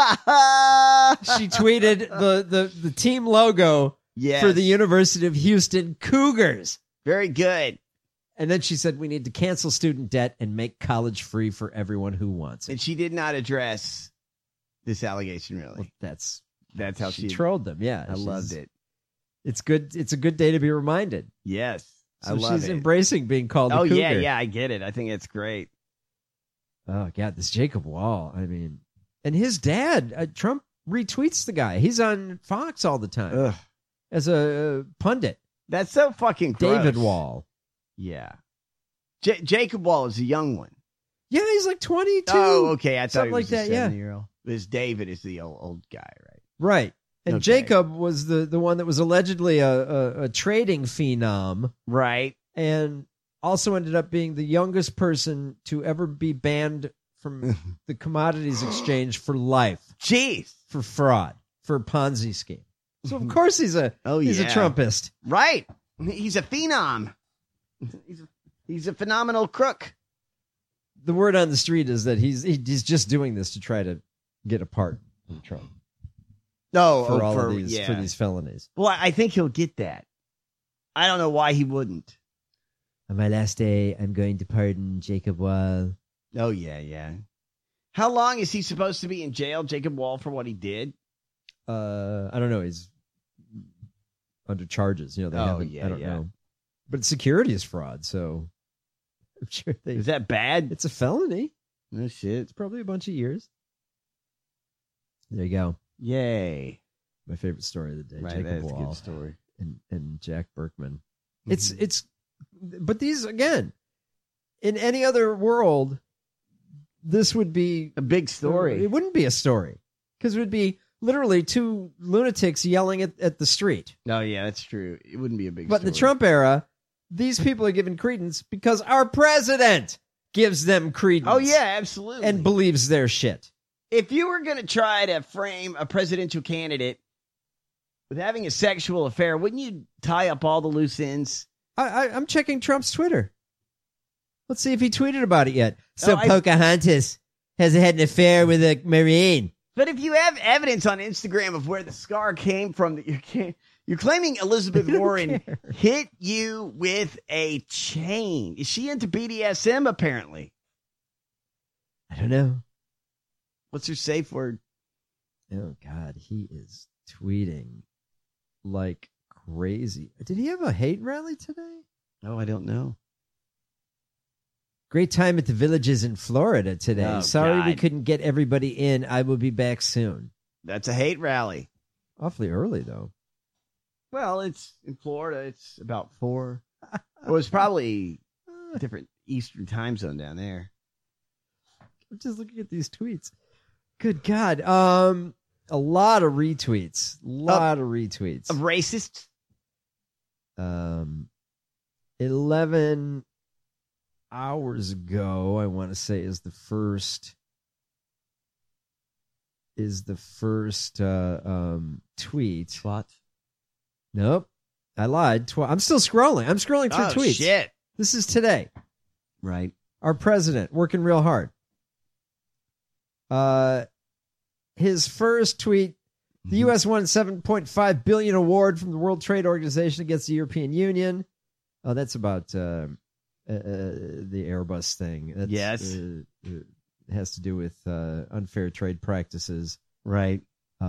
tweeted the team logo for the University of Houston Cougars. Very good. And then she said we need to cancel student debt and make college free for everyone who wants it. And she did not address this allegation, really. Well, that's how she trolled them. Yeah, I loved it. It's good. It's a good day to be reminded. Yes, so I love it. She's embracing being called. Oh a cougar. yeah, I get it. I think it's great. Oh God, this Jacob Wall. I mean, and his dad, Trump retweets the guy. He's on Fox all the time as a pundit. That's so fucking gross. David Wall. Yeah, Jacob Wall is a young one. Yeah, he's like 22. Oh, okay. I thought something he was like that. Yeah, 7-year-old. This David is the old guy, right? Right. And Okay. Jacob was the one that was allegedly a trading phenom. Right. And also ended up being the youngest person to ever be banned from the commodities exchange for life. Jeez. For fraud, for a Ponzi scheme. So of course he's a Trumpist. Right. He's a phenom. He's a phenomenal crook. The word on the street is that he's just doing this to try to get a part from Trump. For all of these for these felonies. Well, I think he'll get that. I don't know why he wouldn't. On my last day, I'm going to pardon Jacob Wall. Oh yeah. How long is he supposed to be in jail, Jacob Wall, for what he did? I don't know. He's under charges. They haven't. I don't know. But securities fraud, so I'm sure Is that bad? It's a felony. No shit. It's probably a bunch of years. There you go. Yay. My favorite story of the day. Right, Jacob that's Wall a good story. and Jack Berkman. It's but these again, in any other world, this would be a big story. It wouldn't be a story because it would be literally two lunatics yelling at the street. Oh yeah, that's true. It wouldn't be a big But story. in the Trump era, these people are given credence because our president gives them credence. Oh yeah, absolutely. And believes their shit. If you were going to try to frame a presidential candidate with having a sexual affair, wouldn't you tie up all the loose ends? I'm checking Trump's Twitter. Let's see if he tweeted about it yet. So Oh, Pocahontas has had an affair with a Marine. But if you have evidence on Instagram of where the scar came from, that you're claiming Elizabeth Warren hit you with a chain. Is she into BDSM, apparently? I don't know. What's her safe word? Oh, God. He is tweeting like crazy. Did he have a hate rally today? Oh, I don't know. Great time at the Villages in Florida today. Oh, Sorry we God. couldn't get everybody in. I will be back soon. That's a hate rally. Awfully early, though. Well, it's in Florida. It's about 4. It was probably a different Eastern time zone down there. I'm just looking at these tweets. Good God. A lot of retweets. Of racists? 11 hours ago, I want to say, is the first tweet. What? Nope. I lied. I'm still scrolling. I'm scrolling through tweets. Shit. This is today. Right. Our president working real hard. His first tweet, the U.S. won $7.5 billion award from the World Trade Organization against the European Union. Oh, that's about the Airbus thing. That's, Yes. It has to do with unfair trade practices. Right.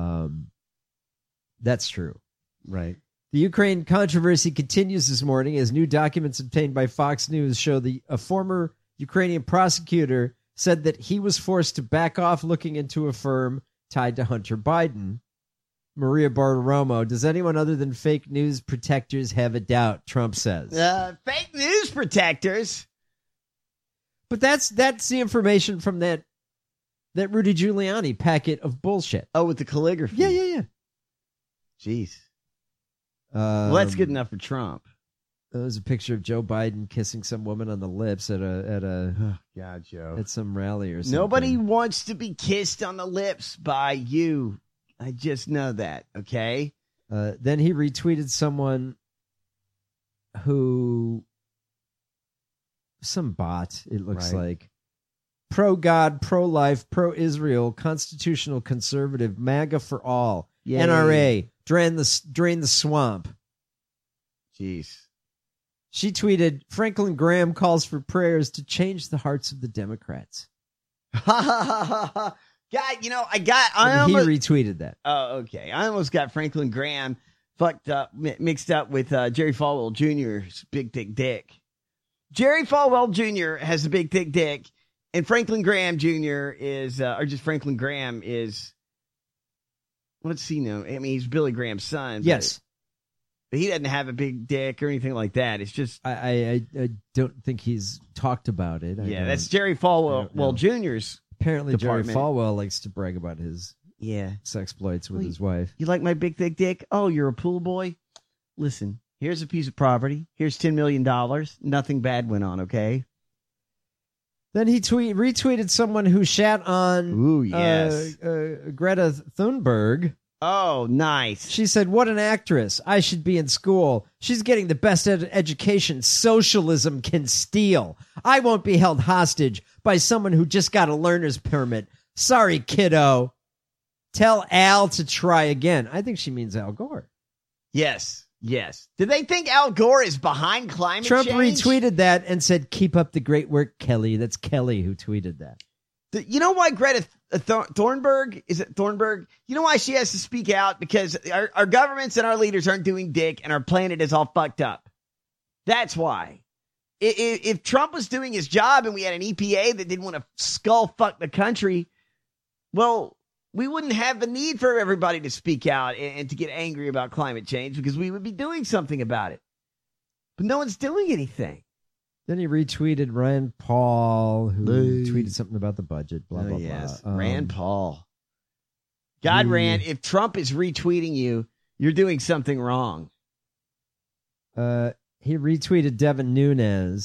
That's true. Right. The Ukraine controversy continues this morning as new documents obtained by Fox News show a former Ukrainian prosecutor said that he was forced to back off looking into a firm tied to Hunter Biden. Maria Bartiromo, does anyone other than fake news protectors have a doubt? Trump says. Fake news protectors? But that's the information from that Rudy Giuliani packet of bullshit. Oh, with the calligraphy. Yeah. Jeez. Well, that's good enough for Trump. There's a picture of Joe Biden kissing some woman on the lips at God, Joe. at some rally or something. Nobody wants to be kissed on the lips by you. I just know that, okay? Then he retweeted someone who, some bot, it looks like, pro-God, pro-life, pro-Israel, constitutional conservative, MAGA for all, Yay. NRA, drain the swamp. Jeez. She tweeted, Franklin Graham calls for prayers to change the hearts of the Democrats. God, you know, he retweeted that. Oh, okay. I almost got Franklin Graham mixed up with Jerry Falwell Jr.'s big thick dick. Jerry Falwell Jr. has a big thick dick, and Franklin Graham Jr. is, or just Franklin Graham is, what's he know? I mean, he's Billy Graham's son. Yes. But he doesn't have a big dick or anything like that. It's just... I don't think he's talked about it. That's Jerry Falwell Jr.'s Apparently department. Jerry Falwell likes to brag about his sexploits with his wife. You like my big thick dick? Oh, you're a pool boy? Listen, here's a piece of property. Here's $10 million. Nothing bad went on, okay? Then he retweeted someone who shat on Greta Thunberg. Oh, nice. She said, what an actress. I should be in school. She's getting the best education socialism can steal. I won't be held hostage by someone who just got a learner's permit. Sorry, kiddo. Tell Al to try again. I think she means Al Gore. Yes. Did they think Al Gore is behind climate Trump change? retweeted that and said, keep up the great work, Kelly. That's Kelly who tweeted that. You know why Greta Thunberg, is it Thunberg? You know why she has to speak out? Because our governments and our leaders aren't doing dick and our planet is all fucked up. That's why. If Trump was doing his job and we had an EPA that didn't want to skull fuck the country, well, we wouldn't have the need for everybody to speak out and to get angry about climate change because we would be doing something about it. But no one's doing anything. Then he retweeted Rand Paul, who tweeted something about the budget, blah, blah, blah. Rand Paul. God, Rand, if Trump is retweeting you, you're doing something wrong. He retweeted Devin Nunes.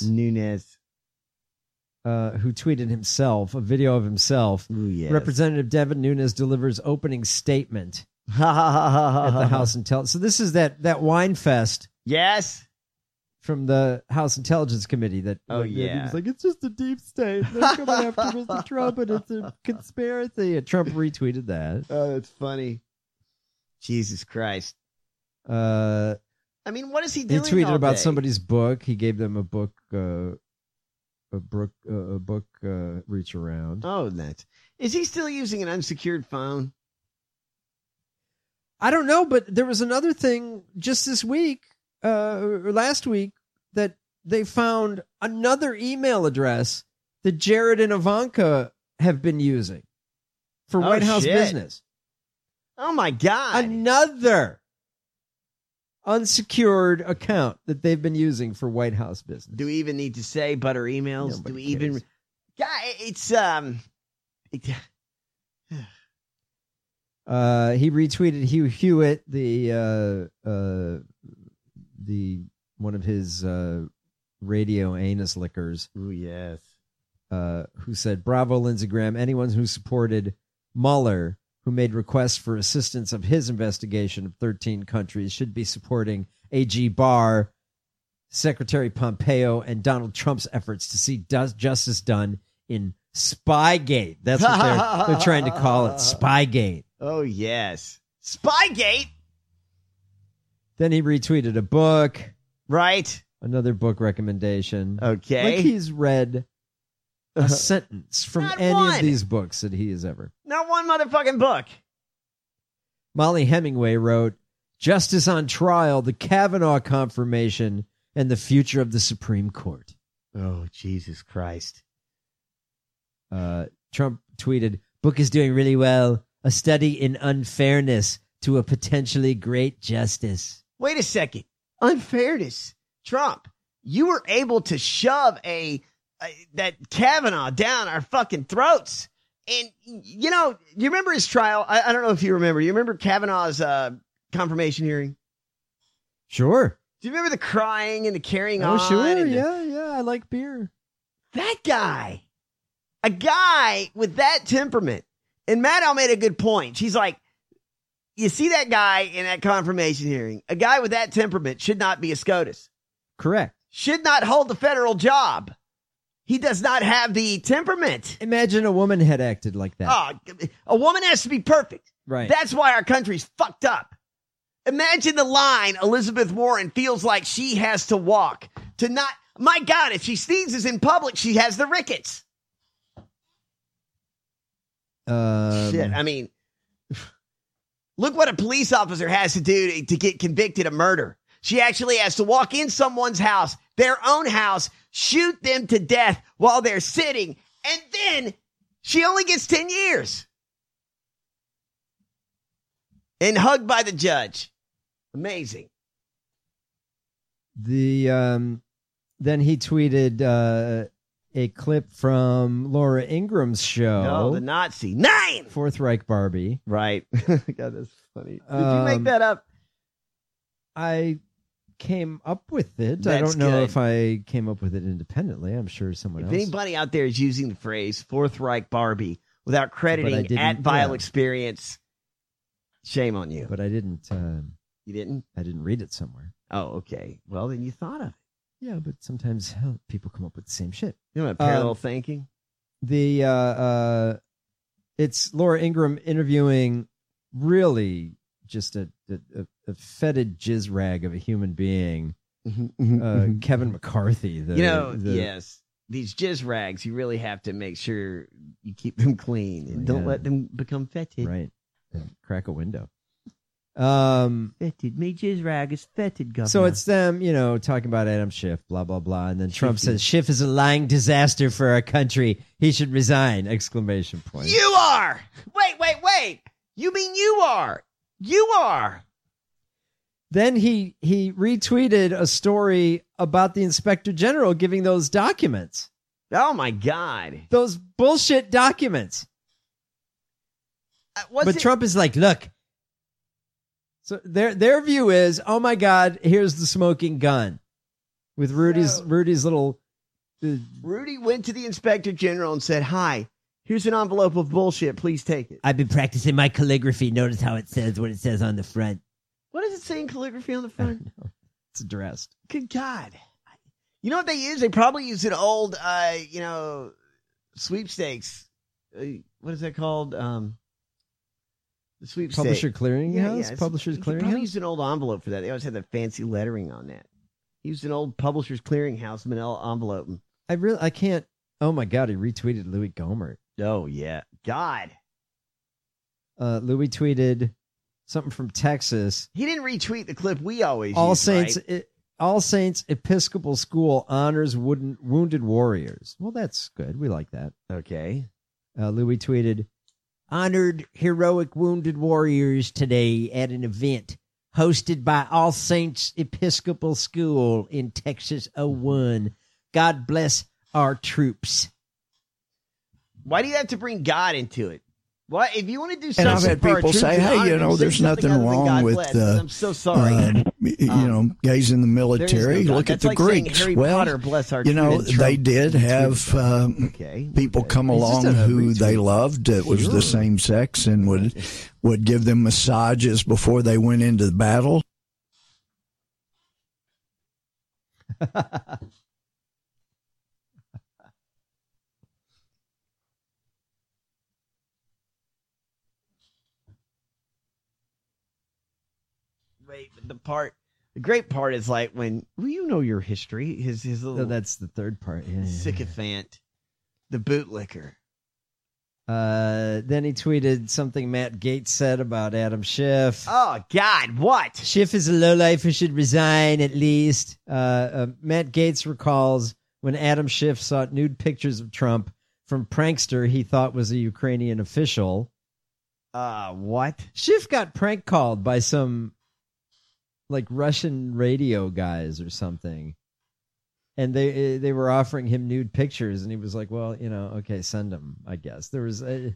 Who tweeted himself, a video of himself. Ooh, yes. Representative Devin Nunes delivers opening statement at the House Intelligence. So this is that wine fest. Yes. From the House Intelligence Committee that he was like, it's just a deep state. They're coming after Mr. Trump and it's a conspiracy. And Trump retweeted that. Oh, that's funny. Jesus Christ. I mean, what is he doing? He tweeted all about day? somebody's book. He gave them a book reach around. Oh, is he still using an unsecured phone? I don't know, but there was another thing just this week. Or last week, that they found another email address that Jared and Ivanka have been using for White House business. Oh, my God. Another unsecured account that they've been using for White House business. Do we even need to say butter emails? Nobody Do we even... cares. God, it's... He retweeted Hugh Hewitt, the one of his radio anus lickers. Ooh, yes. Who said, bravo, Lindsey Graham. Anyone who supported Mueller, who made requests for assistance of his investigation of 13 countries, should be supporting AG Barr, Secretary Pompeo, and Donald Trump's efforts to see justice done in Spygate. That's what they're trying to call it, Spygate. Oh, yes. Spygate? Then he retweeted a book. Right. Another book recommendation. Okay. Like he's read a sentence from any of these books that he has ever. Not one motherfucking book. Molly Hemingway wrote, Justice on Trial, the Kavanaugh Confirmation, and the Future of the Supreme Court. Oh, Jesus Christ. Trump tweeted, book is doing really well. A study in unfairness to a potentially great justice. Wait a second. Unfairness. Trump, you were able to shove a that Kavanaugh down our fucking throats. And, you know, you remember his trial? I don't know if you remember. You remember Kavanaugh's confirmation hearing? Sure. Do you remember the crying and the carrying on? Oh, sure. Yeah. I like beer. That guy. A guy with that temperament. And Maddow made a good point. She's like, you see that guy in that confirmation hearing, a guy with that temperament should not be a SCOTUS. Correct. Should not hold the federal job. He does not have the temperament. Imagine a woman had acted like that. Oh, a woman has to be perfect. Right. That's why our country's fucked up. Imagine the line Elizabeth Warren feels like she has to walk to not, my God, if she sneezes in public, she has the rickets. Shit, I mean, look what a police officer has to do to get convicted of murder. She actually has to walk in someone's house, their own house, shoot them to death while they're sitting, and then she only gets 10 years. And hugged by the judge. Amazing. Then he tweeted a clip from Laura Ingram's show. Oh, the Nazi. 9! Fourth Reich Barbie. Right. God, that's funny. Did you make that up? I came up with it. That's I don't know good. if I came up with it independently. I'm sure someone If else. anybody out there is using the phrase Fourth Reich Barbie without But I crediting didn't- at Vile yeah. Experience, shame on you. But I didn't. You didn't? I didn't read it somewhere. Oh, okay. Well, then you thought of it. Yeah, but sometimes hell, people come up with the same shit. You know what parallel thinking? It's Laura Ingraham interviewing really just a fetid jizz rag of a human being, Kevin McCarthy. Yes. These jizz rags, you really have to make sure you keep them clean and don't let them become fetid. Right. Crack a window. Fetid. Me jizz rag is fetid, governor. So it's them, talking about Adam Schiff, blah, blah, blah. And then Trump says, Schiff is a lying disaster for our country. He should resign, ! You are! Wait. You mean you are? You are! Then he retweeted a story about the Inspector General giving those documents. Oh, my God. Those bullshit documents. But Trump is like, look. So their view is, oh my God, here's the smoking gun with Rudy's little. Rudy went to the Inspector General and said, "Hi, here's an envelope of bullshit. Please take it." I've been practicing my calligraphy. Notice how it says what it says on the front. What does it say in calligraphy on the front? It's addressed. Good God. You know what they use? They probably use an old, sweepstakes. What is that called? The sweepstakes. Publisher Clearinghouse? Yeah, Publishers You probably Clearinghouse? used an old envelope for that. They always had that fancy lettering on that. He used an old Publishers Clearinghouse manila envelope. I can't. Oh my God, he retweeted Louis Gohmert. Oh, yeah. God. Louis tweeted something from Texas. He didn't retweet the clip we always All use, Saints right? All Saints Episcopal School honors wounded warriors. Well, that's good. We like that. Okay. Louis tweeted, Honored heroic wounded warriors today at an event hosted by All Saints Episcopal School in Texas 01. God bless our troops. Why do you have to bring God into it? What if you want to do And something? I've had for our people troops say, and "Hey, honor, there's say nothing something other than wrong God with bless." I'm so sorry. guys in the military. God. Look at That's the like saying Greeks. Harry Well, Potter, bless our Trump they did have people come He's just along a who they loved. It was the same sex and would give them massages before they went into the battle. Wait, but the great part is like when you know your history. His little. oh, that's the third part. Yeah. sycophant, the bootlicker. Then he tweeted something Matt Gaetz said about Adam Schiff. Oh, God, what? Schiff is a lowlife who should resign at least. Matt Gaetz recalls when Adam Schiff sought nude pictures of Trump from prankster he thought was a Ukrainian official. What? Schiff got prank called by some like Russian radio guys or something. And they were offering him nude pictures, and he was like, well, okay, send them, I guess. There was a...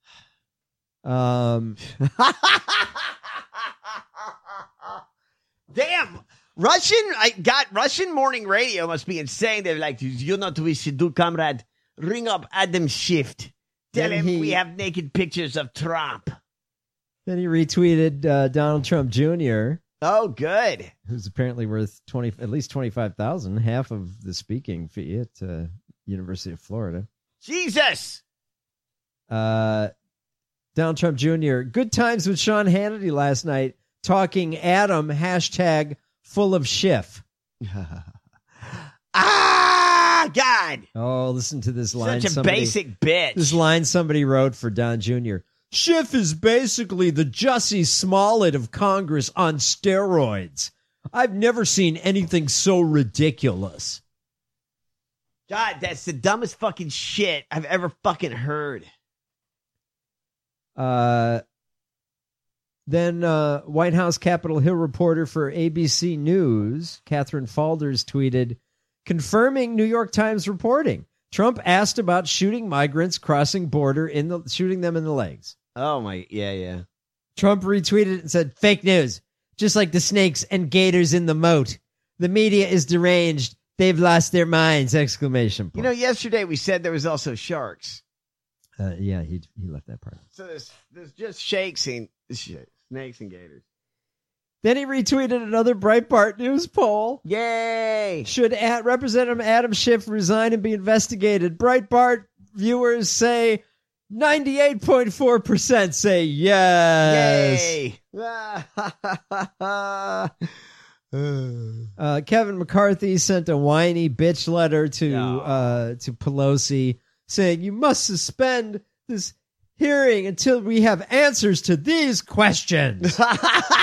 Damn! Russian morning radio must be insane. They're like, you know what we should do, comrade? Ring up Adam Schiff. Tell him we have naked pictures of Trump. Then he retweeted Donald Trump Jr. Oh, good. Who's apparently worth at least $25,000, half of the speaking fee at University of Florida. Jesus. Donald Trump Jr. Good times with Sean Hannity last night, talking Adam #full of Schiff. God. Oh, listen to this line. Such a basic bitch. This line somebody wrote for Don Jr. Schiff is basically the Jussie Smollett of Congress on steroids. I've never seen anything so ridiculous. God, that's the dumbest fucking shit I've ever fucking heard. Then White House Capitol Hill reporter for ABC News, Catherine Falders, tweeted, confirming New York Times reporting. Trump asked about shooting migrants crossing border shooting them in the legs. Oh my, yeah. Trump retweeted and said, fake news. Just like the snakes and gators in the moat. The media is deranged. They've lost their minds! ! Yesterday we said there was also sharks. Yeah, he left that part. So there's just snakes and gators. Then he retweeted another Breitbart News poll. Yay! Should Representative Adam Schiff resign and be investigated? Breitbart viewers say 98.4% say yes. Yay! Kevin McCarthy sent a whiny bitch letter to Pelosi saying, you must suspend this hearing until we have answers to these questions. Oh,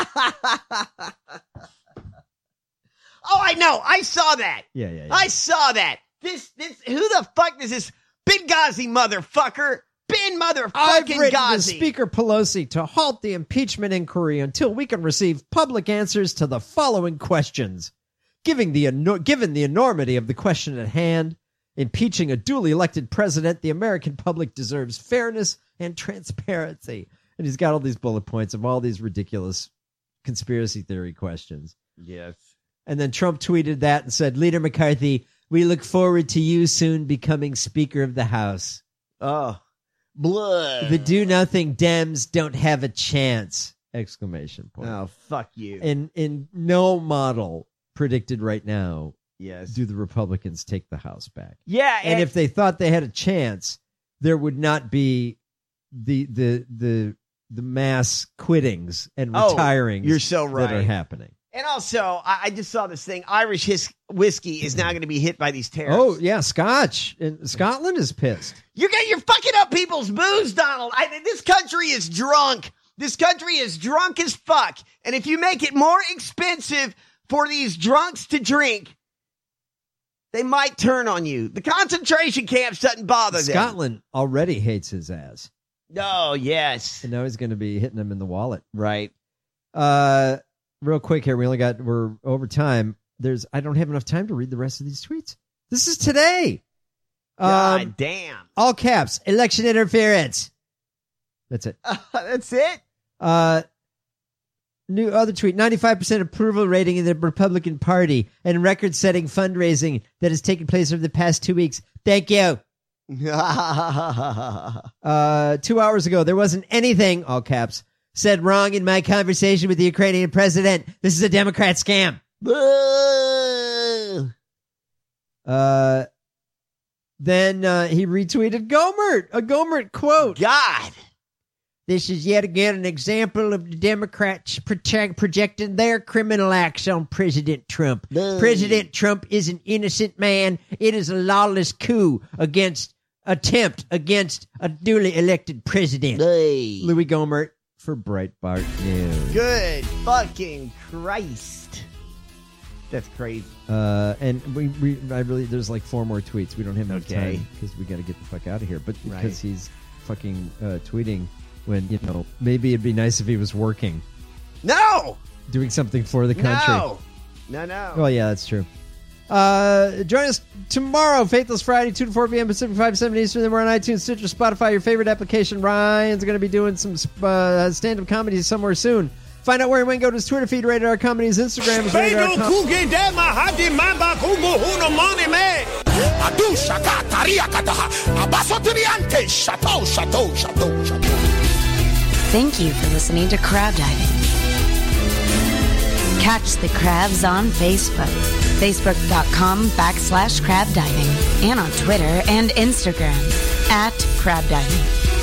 I know. I saw that. Yeah. I saw that. This who the fuck is this Benghazi motherfucker? I've written to Ghazi. Speaker Pelosi to halt the impeachment inquiry until we can receive public answers to the following questions. Given the enormity of the question at hand, impeaching a duly elected president, the American public deserves fairness and transparency. And he's got all these bullet points of all these ridiculous conspiracy theory questions. Yes. And then Trump tweeted that and said, Leader McCarthy, we look forward to you soon becoming Speaker of the House. Oh, blood. The do-nothing Dems don't have a chance! ! Oh, fuck you. In no model predicted right now, yes, do the Republicans take the House back. Yeah. And if they thought they had a chance, there would not be the mass quittings and retirings you're so right. that are happening. And also, I just saw this thing. Irish whiskey is now going to be hit by these tariffs. Oh, yeah, Scotch. And Scotland is pissed. You're fucking up people's booze, Donald. This country is drunk. This country is drunk as fuck. And if you make it more expensive for these drunks to drink, they might turn on you. The concentration camps doesn't bother them. Scotland already hates his ass. Oh, yes. And now he's going to be hitting him in the wallet. Right. Real quick here, we're over time. I don't have enough time to read the rest of these tweets. This is today. God damn. All caps, election interference. That's it. That's it? New other tweet, 95% approval rating in the Republican Party and record-setting fundraising that has taken place over the past 2 weeks. Thank you. 2 hours ago, there wasn't anything, all caps, said wrong in my conversation with the Ukrainian president. This is a Democrat scam. Then he retweeted Gohmert, a Gohmert quote. God. This is yet again an example of the Democrats projecting their criminal acts on President Trump. President Trump is an innocent man. It is a lawless coup attempt against a duly elected president. Louis Gohmert for Breitbart News. Good fucking Christ. That's crazy. And there's like 4 more tweets. We don't have enough time because we got to get the fuck out of here. But because he's fucking tweeting when, maybe it'd be nice if he was working. No! Doing something for the country. No. Well, yeah, that's true. Join us tomorrow, Faithless Friday, 2 to 4 p.m. Pacific, 5 to 7 Eastern. Then we're on iTunes, Stitcher, Spotify, your favorite application. Ryan's going to be doing some stand-up comedy somewhere soon. Find out where and when. Go to his Twitter feed, Rated R Comedy. His Instagram is Rated R Comedy. Thank you for listening to Crab Diving. Catch the crabs on Facebook, facebook.com/crab diving, and on Twitter and Instagram @crab diving.